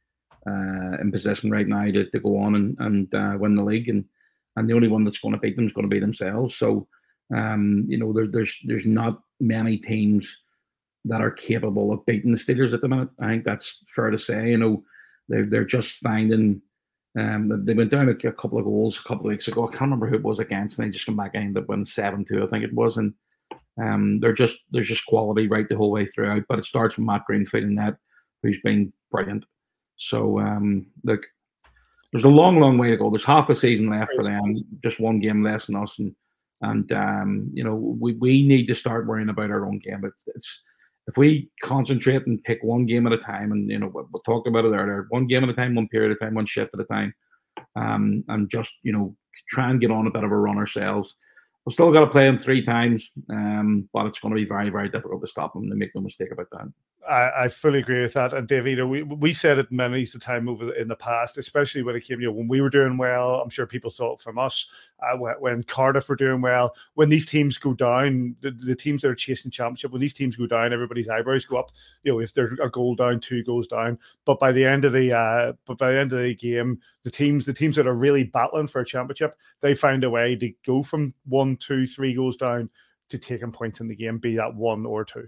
uh, in position right now to, to go on and and uh, win the league, and and the only one that's going to beat them is going to be themselves. So um, you know there, there's there's not many teams that are capable of beating the Steelers at the minute. I think that's fair to say. You know. They're, they're just finding Um, they went down a, a couple of goals a couple of weeks ago. I can't remember who it was against, and they just come back and ended up winning seven two, I think it was. And um, they're just there's just quality right the whole way throughout. But it starts with Matt Greenfield in net, who's been brilliant. So um, look, there's a long, long way to go. There's half the season left for them, just one game less than us, and and um, you know we, we need to start worrying about our own game. It's, it's if we concentrate and pick one game at a time, and you know we'll, we'll talk about it earlier, one game at a time, one period at a time, one shift at a time, um, and just you know try and get on a bit of a run ourselves. We've still got to play them three times, um, but it's going to be very, very difficult to stop them. To make no mistake about that. I, I fully agree with that. And Dave, you know, we we said it many a time over in the past, especially when it came, you know, when we were doing well. I'm sure people saw it from us uh, when Cardiff were doing well. When these teams go down, the, the teams that are chasing championship, when these teams go down, everybody's eyebrows go up. You know, if they're a goal down, two goes down. But by the end of the uh, but by the end of the game, the teams the teams that are really battling for a championship, they find a way to go from one, two, three goals down to taking points in the game, be that one or two.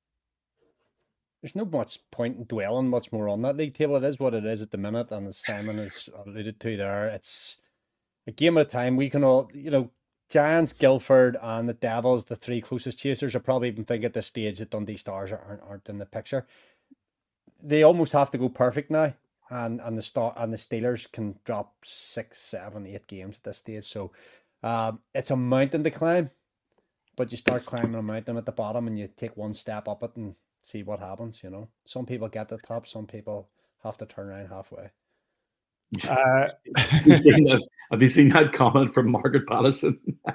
There's no much point in dwelling much more on that league table. It is what it is at the minute, and as Simon has alluded to there, it's a game at a time. We can all, you know, Giants, Guildford, and the Devils, the three closest chasers, are probably even think at this stage that Dundee Stars aren't aren't in the picture. They almost have to go perfect now, and and the star and the Steelers can drop six, seven, eight games at this stage. So um, it's a mountain to climb, but you start climbing a mountain at the bottom, and you take one step up it and see what happens. You know, some people get to the top, some people have to turn around halfway. Uh, have, you seen that, have you seen that comment from Margaret Patterson?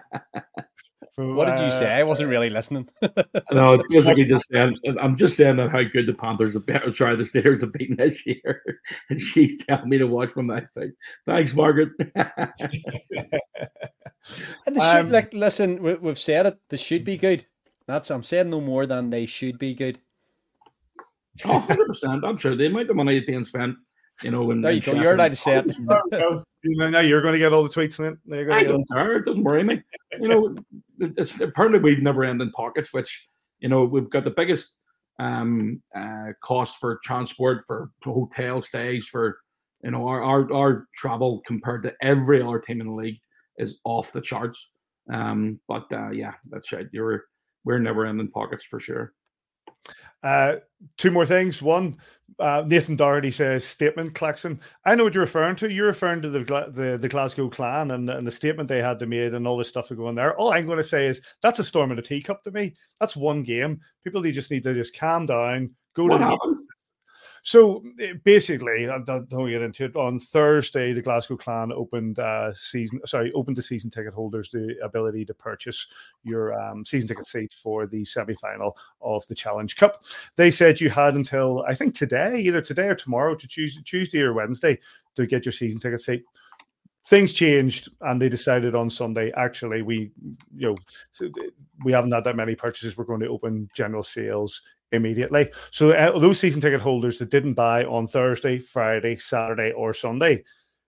What did you say? I wasn't really listening. No, it's basically just saying, I'm just saying that how good the Panthers have been, sorry, the Steelers have been this year, and she's telling me to watch my mouth. Thanks, Margaret. And they should, um, like, listen, we, we've said it. They should be good. That's I'm saying no more than they should be good. Oh, one hundred percent. I'm sure the amount of money being spent, you know, when there you go. You're allowed to say it. Now you're going to get all the tweets in it. I don't care. It doesn't worry me. You know, it's apparently we've never ending pockets, which, you know, we've got the biggest um, uh, cost for transport, for hotel stays, for, you know, our, our, our travel compared to every other team in the league is off the charts. Um, but uh, yeah, that's right. You're, we're never ending pockets for sure. Uh, two more things. One, uh, Nathan Doherty says statement Claxon. I know what you're referring to. You're referring to the the, the Glasgow Clan and, and the statement they had to made and all this stuff to go in there. All I'm going to say is that's a storm in a teacup to me. That's one game. People they just need to just calm down. Go what to the happened? game. So basically, I don't get into it. On Thursday, the Glasgow Clan opened uh, season. Sorry, opened to season ticket holders the ability to purchase your um, season ticket seat for the semi-final of the Challenge Cup. They said you had until I think today, either today or tomorrow, to choose Tuesday or Wednesday, to get your season ticket seat. Things changed, and they decided on Sunday. Actually, we you know we haven't had that many purchases. We're going to open general sales immediately. So uh, those season ticket holders that didn't buy on Thursday, Friday, Saturday, or Sunday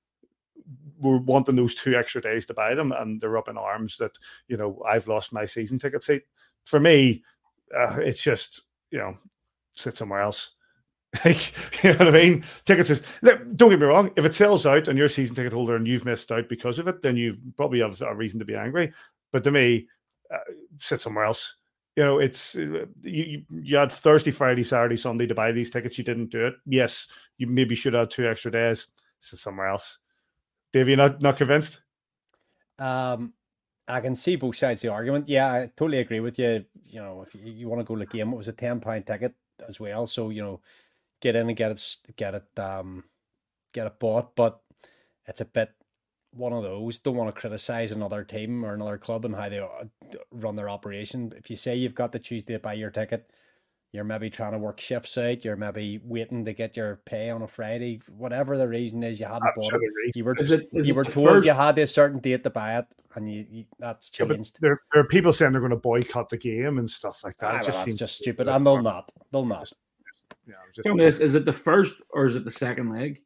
were wanting those two extra days to buy them, and they're up in arms that, you know, I've lost my season ticket seat. For me, uh, it's just, you know, sit somewhere else. Like, you know what I mean? Tickets is, look, don't get me wrong, if it sells out and you're a season ticket holder and you've missed out because of it, then you probably have a reason to be angry. But to me, uh, sit somewhere else. You know, it's you. You had Thursday, Friday, Saturday, Sunday to buy these tickets. You didn't do it. Yes, you maybe should have two extra days. This is somewhere else. Dave, you not not convinced? Um, I can see both sides of the argument. Yeah, I totally agree with you. You know, if you, you want to go to the game, it was a ten pound ticket as well. So you know, get in and get it, get it, um, get it bought. But it's a bit one of those. Don't want to criticize another team or another club and how they run their operation. If you say you've got the Tuesday to buy your ticket, you're maybe trying to work shifts out, you're maybe waiting to get your pay on a Friday, whatever the reason is, you hadn't bought it. You were, is it, is you were told first... you had a certain date to buy it, and you, you that's changed. Yeah, there, there are people saying they're going to boycott the game and stuff like that. Ah, it just well, seems that's just stupid, and they'll not. They'll not. Yeah, just... Tell me this, is it the first or is it the second leg?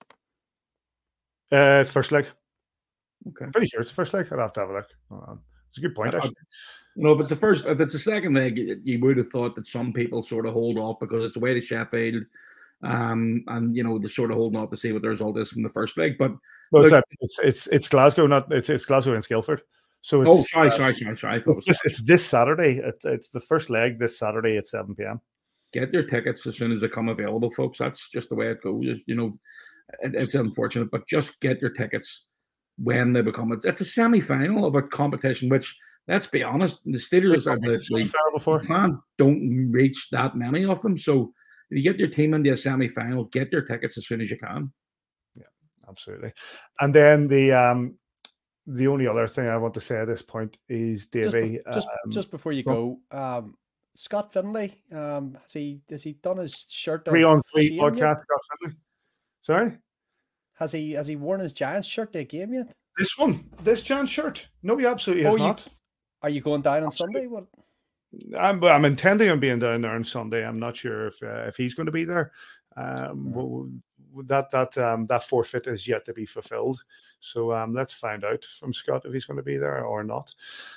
Uh, first leg. Okay. I'm pretty sure it's the first leg. I'd have to have a look. Uh, it's a good point, actually. You know, if it's the first, if it's the second leg, you would have thought that some people sort of hold off because it's away to Sheffield. Um, and you know they're sort of holding off to see what the result is from the first leg. But well, look, it's, it's it's it's Glasgow, not it's it's Glasgow and Skilford. So it's, oh, sorry, sorry, sorry, sorry. I thought it's, this, it's this Saturday. It, it's the first leg this Saturday at seven p.m. Get your tickets as soon as they come available, folks. That's just the way it goes. You know, it, it's unfortunate, but just get your tickets when they become. It's, it's a semi-final of a competition, which, let's be honest, the Steelers are the, the plan don't reach that many of them. So if you get your team into a semi-final, get your tickets as soon as you can. Yeah, absolutely. And then the um. The only other thing I want to say at this point is, Davey. Just, just, um, just before you go, um, Scott Finlay, um, has he has he done his shirt? Three on three Shane podcast. yet? Scott Finlay. Sorry, has he has he worn his Giants shirt to a game yet? This one, this Giants shirt? No, he absolutely has oh, you, not. Are you going down on absolutely. Sunday? What? I'm I'm intending on being down there on Sunday. I'm not sure if uh, if he's going to be there. Um, well, that that um, that forfeit is yet to be fulfilled. So um, let's find out from Scott if he's going to be there or not.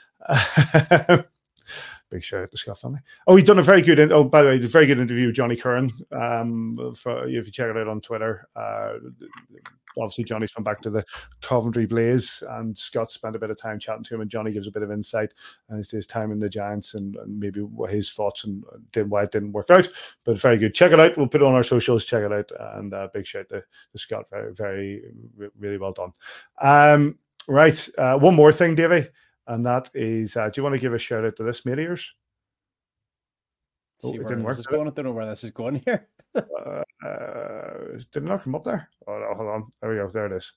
Big shout out to Scott Finlay. Oh, he's done a very good. In- oh, by the way, a very good interview with Johnny Curran. Um, for, if you check it out on Twitter, uh, obviously Johnny's come back to the Coventry Blaze, and Scott spent a bit of time chatting to him, and Johnny gives a bit of insight as to his time in the Giants and, and maybe what his thoughts and did, why it didn't work out. But very good. Check it out. We'll put it on our socials. Check it out, and uh, big shout to, to Scott. Very, very, really well done. Um, right. Uh, one more thing, Davey. And that is, uh, do you want to give a shout out to this mate of yours? Oh, it didn't work. Is going? I don't know where this is going here. uh, uh, did it not come up there? Oh, no, hold on. There we go. There it is.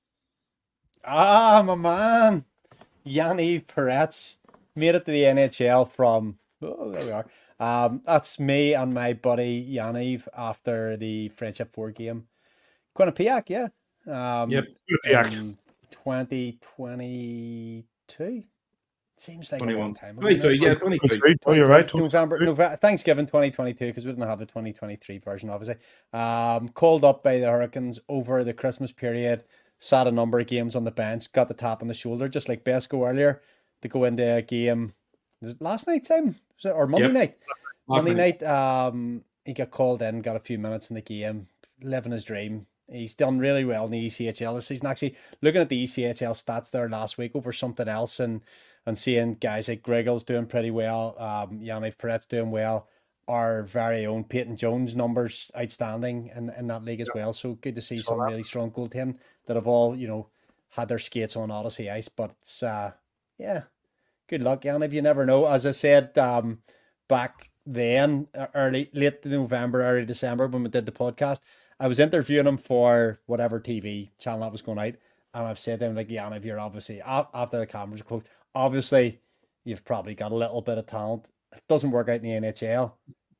Ah, my man. Yaniv Peretz made it to the N H L from, oh, there we are. Um, that's me and my buddy Yaniv after the Friendship four game. Quinnipiac, yeah. Um, yep. Quinnipiac. twenty twenty-two. Seems like a long time ago. twenty-two, yeah, twenty-two. Oh, you're right. November, November, Thanksgiving twenty twenty-two, because we didn't have the twenty twenty-three version, obviously. Um, called up by the Hurricanes over the Christmas period, sat a number of games on the bench, got the tap on the shoulder, just like Besco earlier, to go into a game. Was it last night, Sam? Was it, or Monday yep. night? Last Monday night, night um, he got called in, got a few minutes in the game, living his dream. He's done really well in the E C H L this season. Actually, looking at the E C H L stats there last week over something else, and and seeing guys like Griggle's doing pretty well, um, Yaniv Peretz doing well, our very own Peyton Jones numbers outstanding in, in that league as well. So good to see some really strong goaltending that have all, you know, had their skates on Odyssey ice. But it's, uh, yeah, good luck, Yaniv. You never know. As I said, um, back then, early, late November, early December, when we did the podcast, I was interviewing him for whatever T V channel that was going out. And I've said to him, like, Yaniv, you're obviously, after the cameras are closed, obviously, you've probably got a little bit of talent. It doesn't work out in the N H L.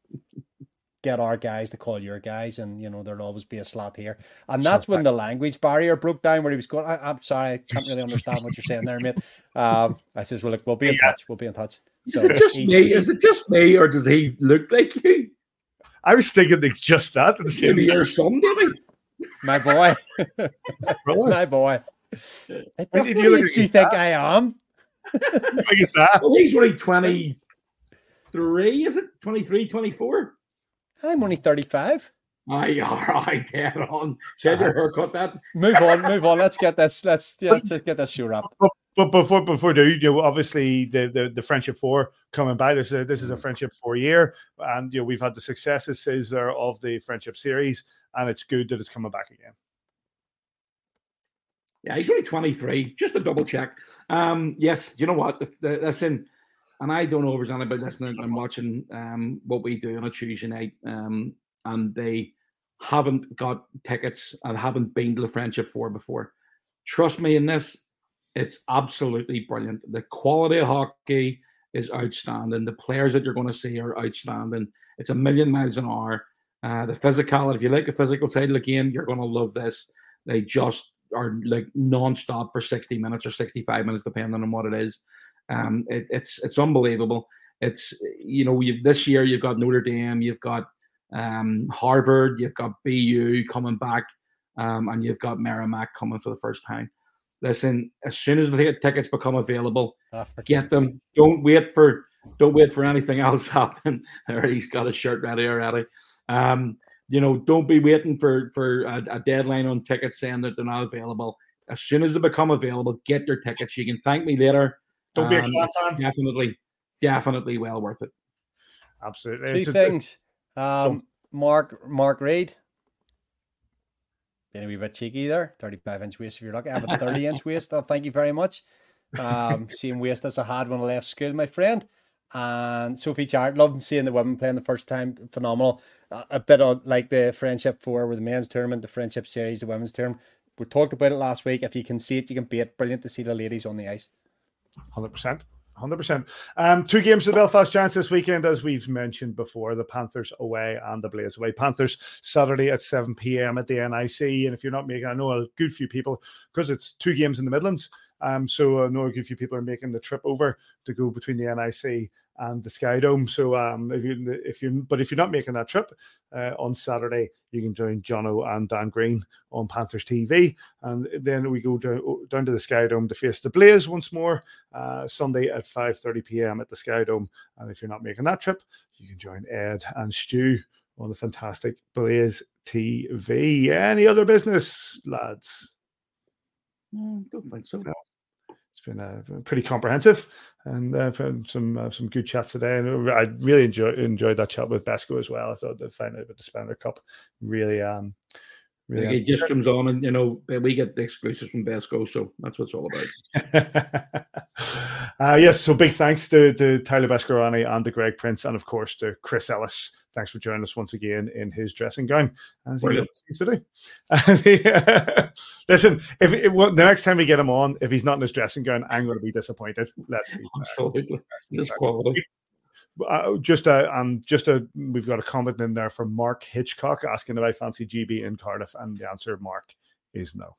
Get our guys to call your guys, and, you know, there'll always be a slot here. And that's when the language barrier broke down, where he was going, I, I'm sorry, I can't really understand what you're saying there, mate. Um, I says, well, look, we'll be in touch. We'll be in touch. So is it just me? Is it just me, or does he look like you? I was thinking it's just that. At the same Maybe your son, David. My boy. My boy. It definitely do you, you think I am? Well, he's only twenty-three, is it? twenty-three, twenty-four? I'm only thirty-five. Aye, all right, dead on. Said your haircut that. Move on, move on. Let's get this, let's, yeah, let's get this show up. But, but before before do you know, obviously the, the the Friendship Four coming by. This is a, this is a Friendship Four year, and you know we've had the successes there of the Friendship series, and it's good that it's coming back again. Yeah, he's only twenty-three. Just a double check. Um, yes, you know what? The, the, listen, and I don't know if there's anybody listening and watching um, what we do on a Tuesday night, um, and they haven't got tickets and haven't been to the Friendship Four before. Trust me in this, it's absolutely brilliant. The quality of hockey is outstanding. The players that you're going to see are outstanding. It's a million miles an hour. Uh, the physicality, if you like the physical side of the game, you're going to love this. They just are like non-stop for sixty minutes or sixty-five minutes, depending on what it is. Um, it, it's it's unbelievable. It's, you know, you've, this year you've got Notre Dame, you've got um, Harvard, you've got B U coming back, um, and you've got Merrimack coming for the first time. Listen, as soon as the tickets become available, oh, get them. Don't wait for don't wait for anything else happening. Or he's got his shirt ready already. Um, you know, don't be waiting for for a, a deadline on tickets saying that they're not available. As soon as they become available, get your tickets. You can thank me later. Don't be a Um, Clan fan. Definitely, definitely well worth it. Absolutely. Two It's a- things. Um, Mark Mark Reid. Being a wee bit cheeky there. thirty-five inch waist if you're lucky. I have a thirty inch waist. Oh, thank you very much. Um, same waist as I had when I left school, my friend. And Sophie Chart, loved seeing the women playing the first time. Phenomenal. Uh, a bit of like the Friendship Four with the men's tournament, the Friendship Series, the women's tournament. We talked about it last week. If you can see it, you can be it. Brilliant to see the ladies on the ice. one hundred percent. one hundred percent. Um, two games for the Belfast Giants this weekend, as we've mentioned before. The Panthers away and the Blaze away. Panthers Saturday at seven p.m. at the N I C. And if you're not making, I know a good few people, because it's two games in the Midlands, um, so I know a good few people are making the trip over to go between the N I C and the Sky Dome. So um, if you, if you, but if you're not making that trip uh, on Saturday, you can join Jono and Dan Green on Panthers T V, and then we go down, down to the Sky Dome to face the Blaze once more uh, Sunday at five thirty p.m. at the Sky Dome. And if you're not making that trip, you can join Ed and Stu on the fantastic Blaze T V. Any other business, lads? Mm, don't think so. No. It's been uh, pretty comprehensive, and uh, some uh, some good chats today. And I really enjoyed enjoyed that chat with Besco as well. I thought the final about the Spender Cup really, um, really. Like, it just comes on, and you know we get the exclusives from Besco, so that's what it's all about. uh, yes, so big thanks to, to Tyler Bescorani and to Greg Prince, and of course to Chris Ellis. Thanks for joining us once again in his dressing gown, as he seems to do. Listen, if it, well, the next time we get him on, if he's not in his dressing gown, I'm going to be disappointed. Let's be absolutely. Just quality. Uh, just a, um, just a, we've got a comment in there from Mark Hitchcock asking if I fancy G B in Cardiff, and the answer, Mark, is no.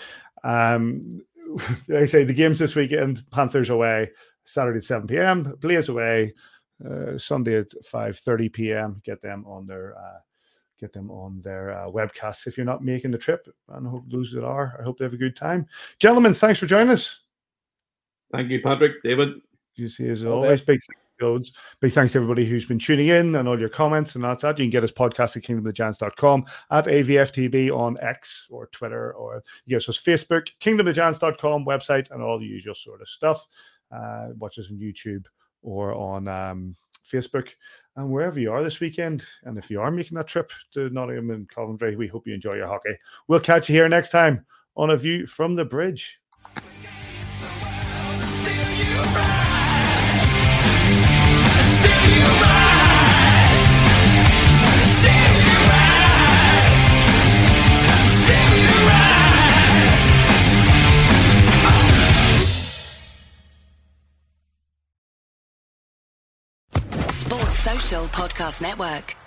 Um, like I say, the games this weekend: Panthers away Saturday at seven p.m., Blaze away uh, Sunday at five thirty p.m. Get them on their, uh, get them on their uh, webcasts if you're not making the trip. And I hope those that are, I hope they have a good time. Gentlemen, thanks for joining us. Thank you, Patrick, David. You see, as always, big thanks, big thanks to everybody who's been tuning in and all your comments and that's that. You can get us podcast at kingdom of the giants dot com, at A V F T B on X or Twitter, or you get us Facebook, kingdom of the giants dot com website, and all the usual sort of stuff. Uh, watch us on YouTube or on um, Facebook, and wherever you are this weekend. And if you are making that trip to Nottingham and Coventry, we hope you enjoy your hockey. We'll catch you here next time on A View from the Bridge. Sports Social Podcast Network.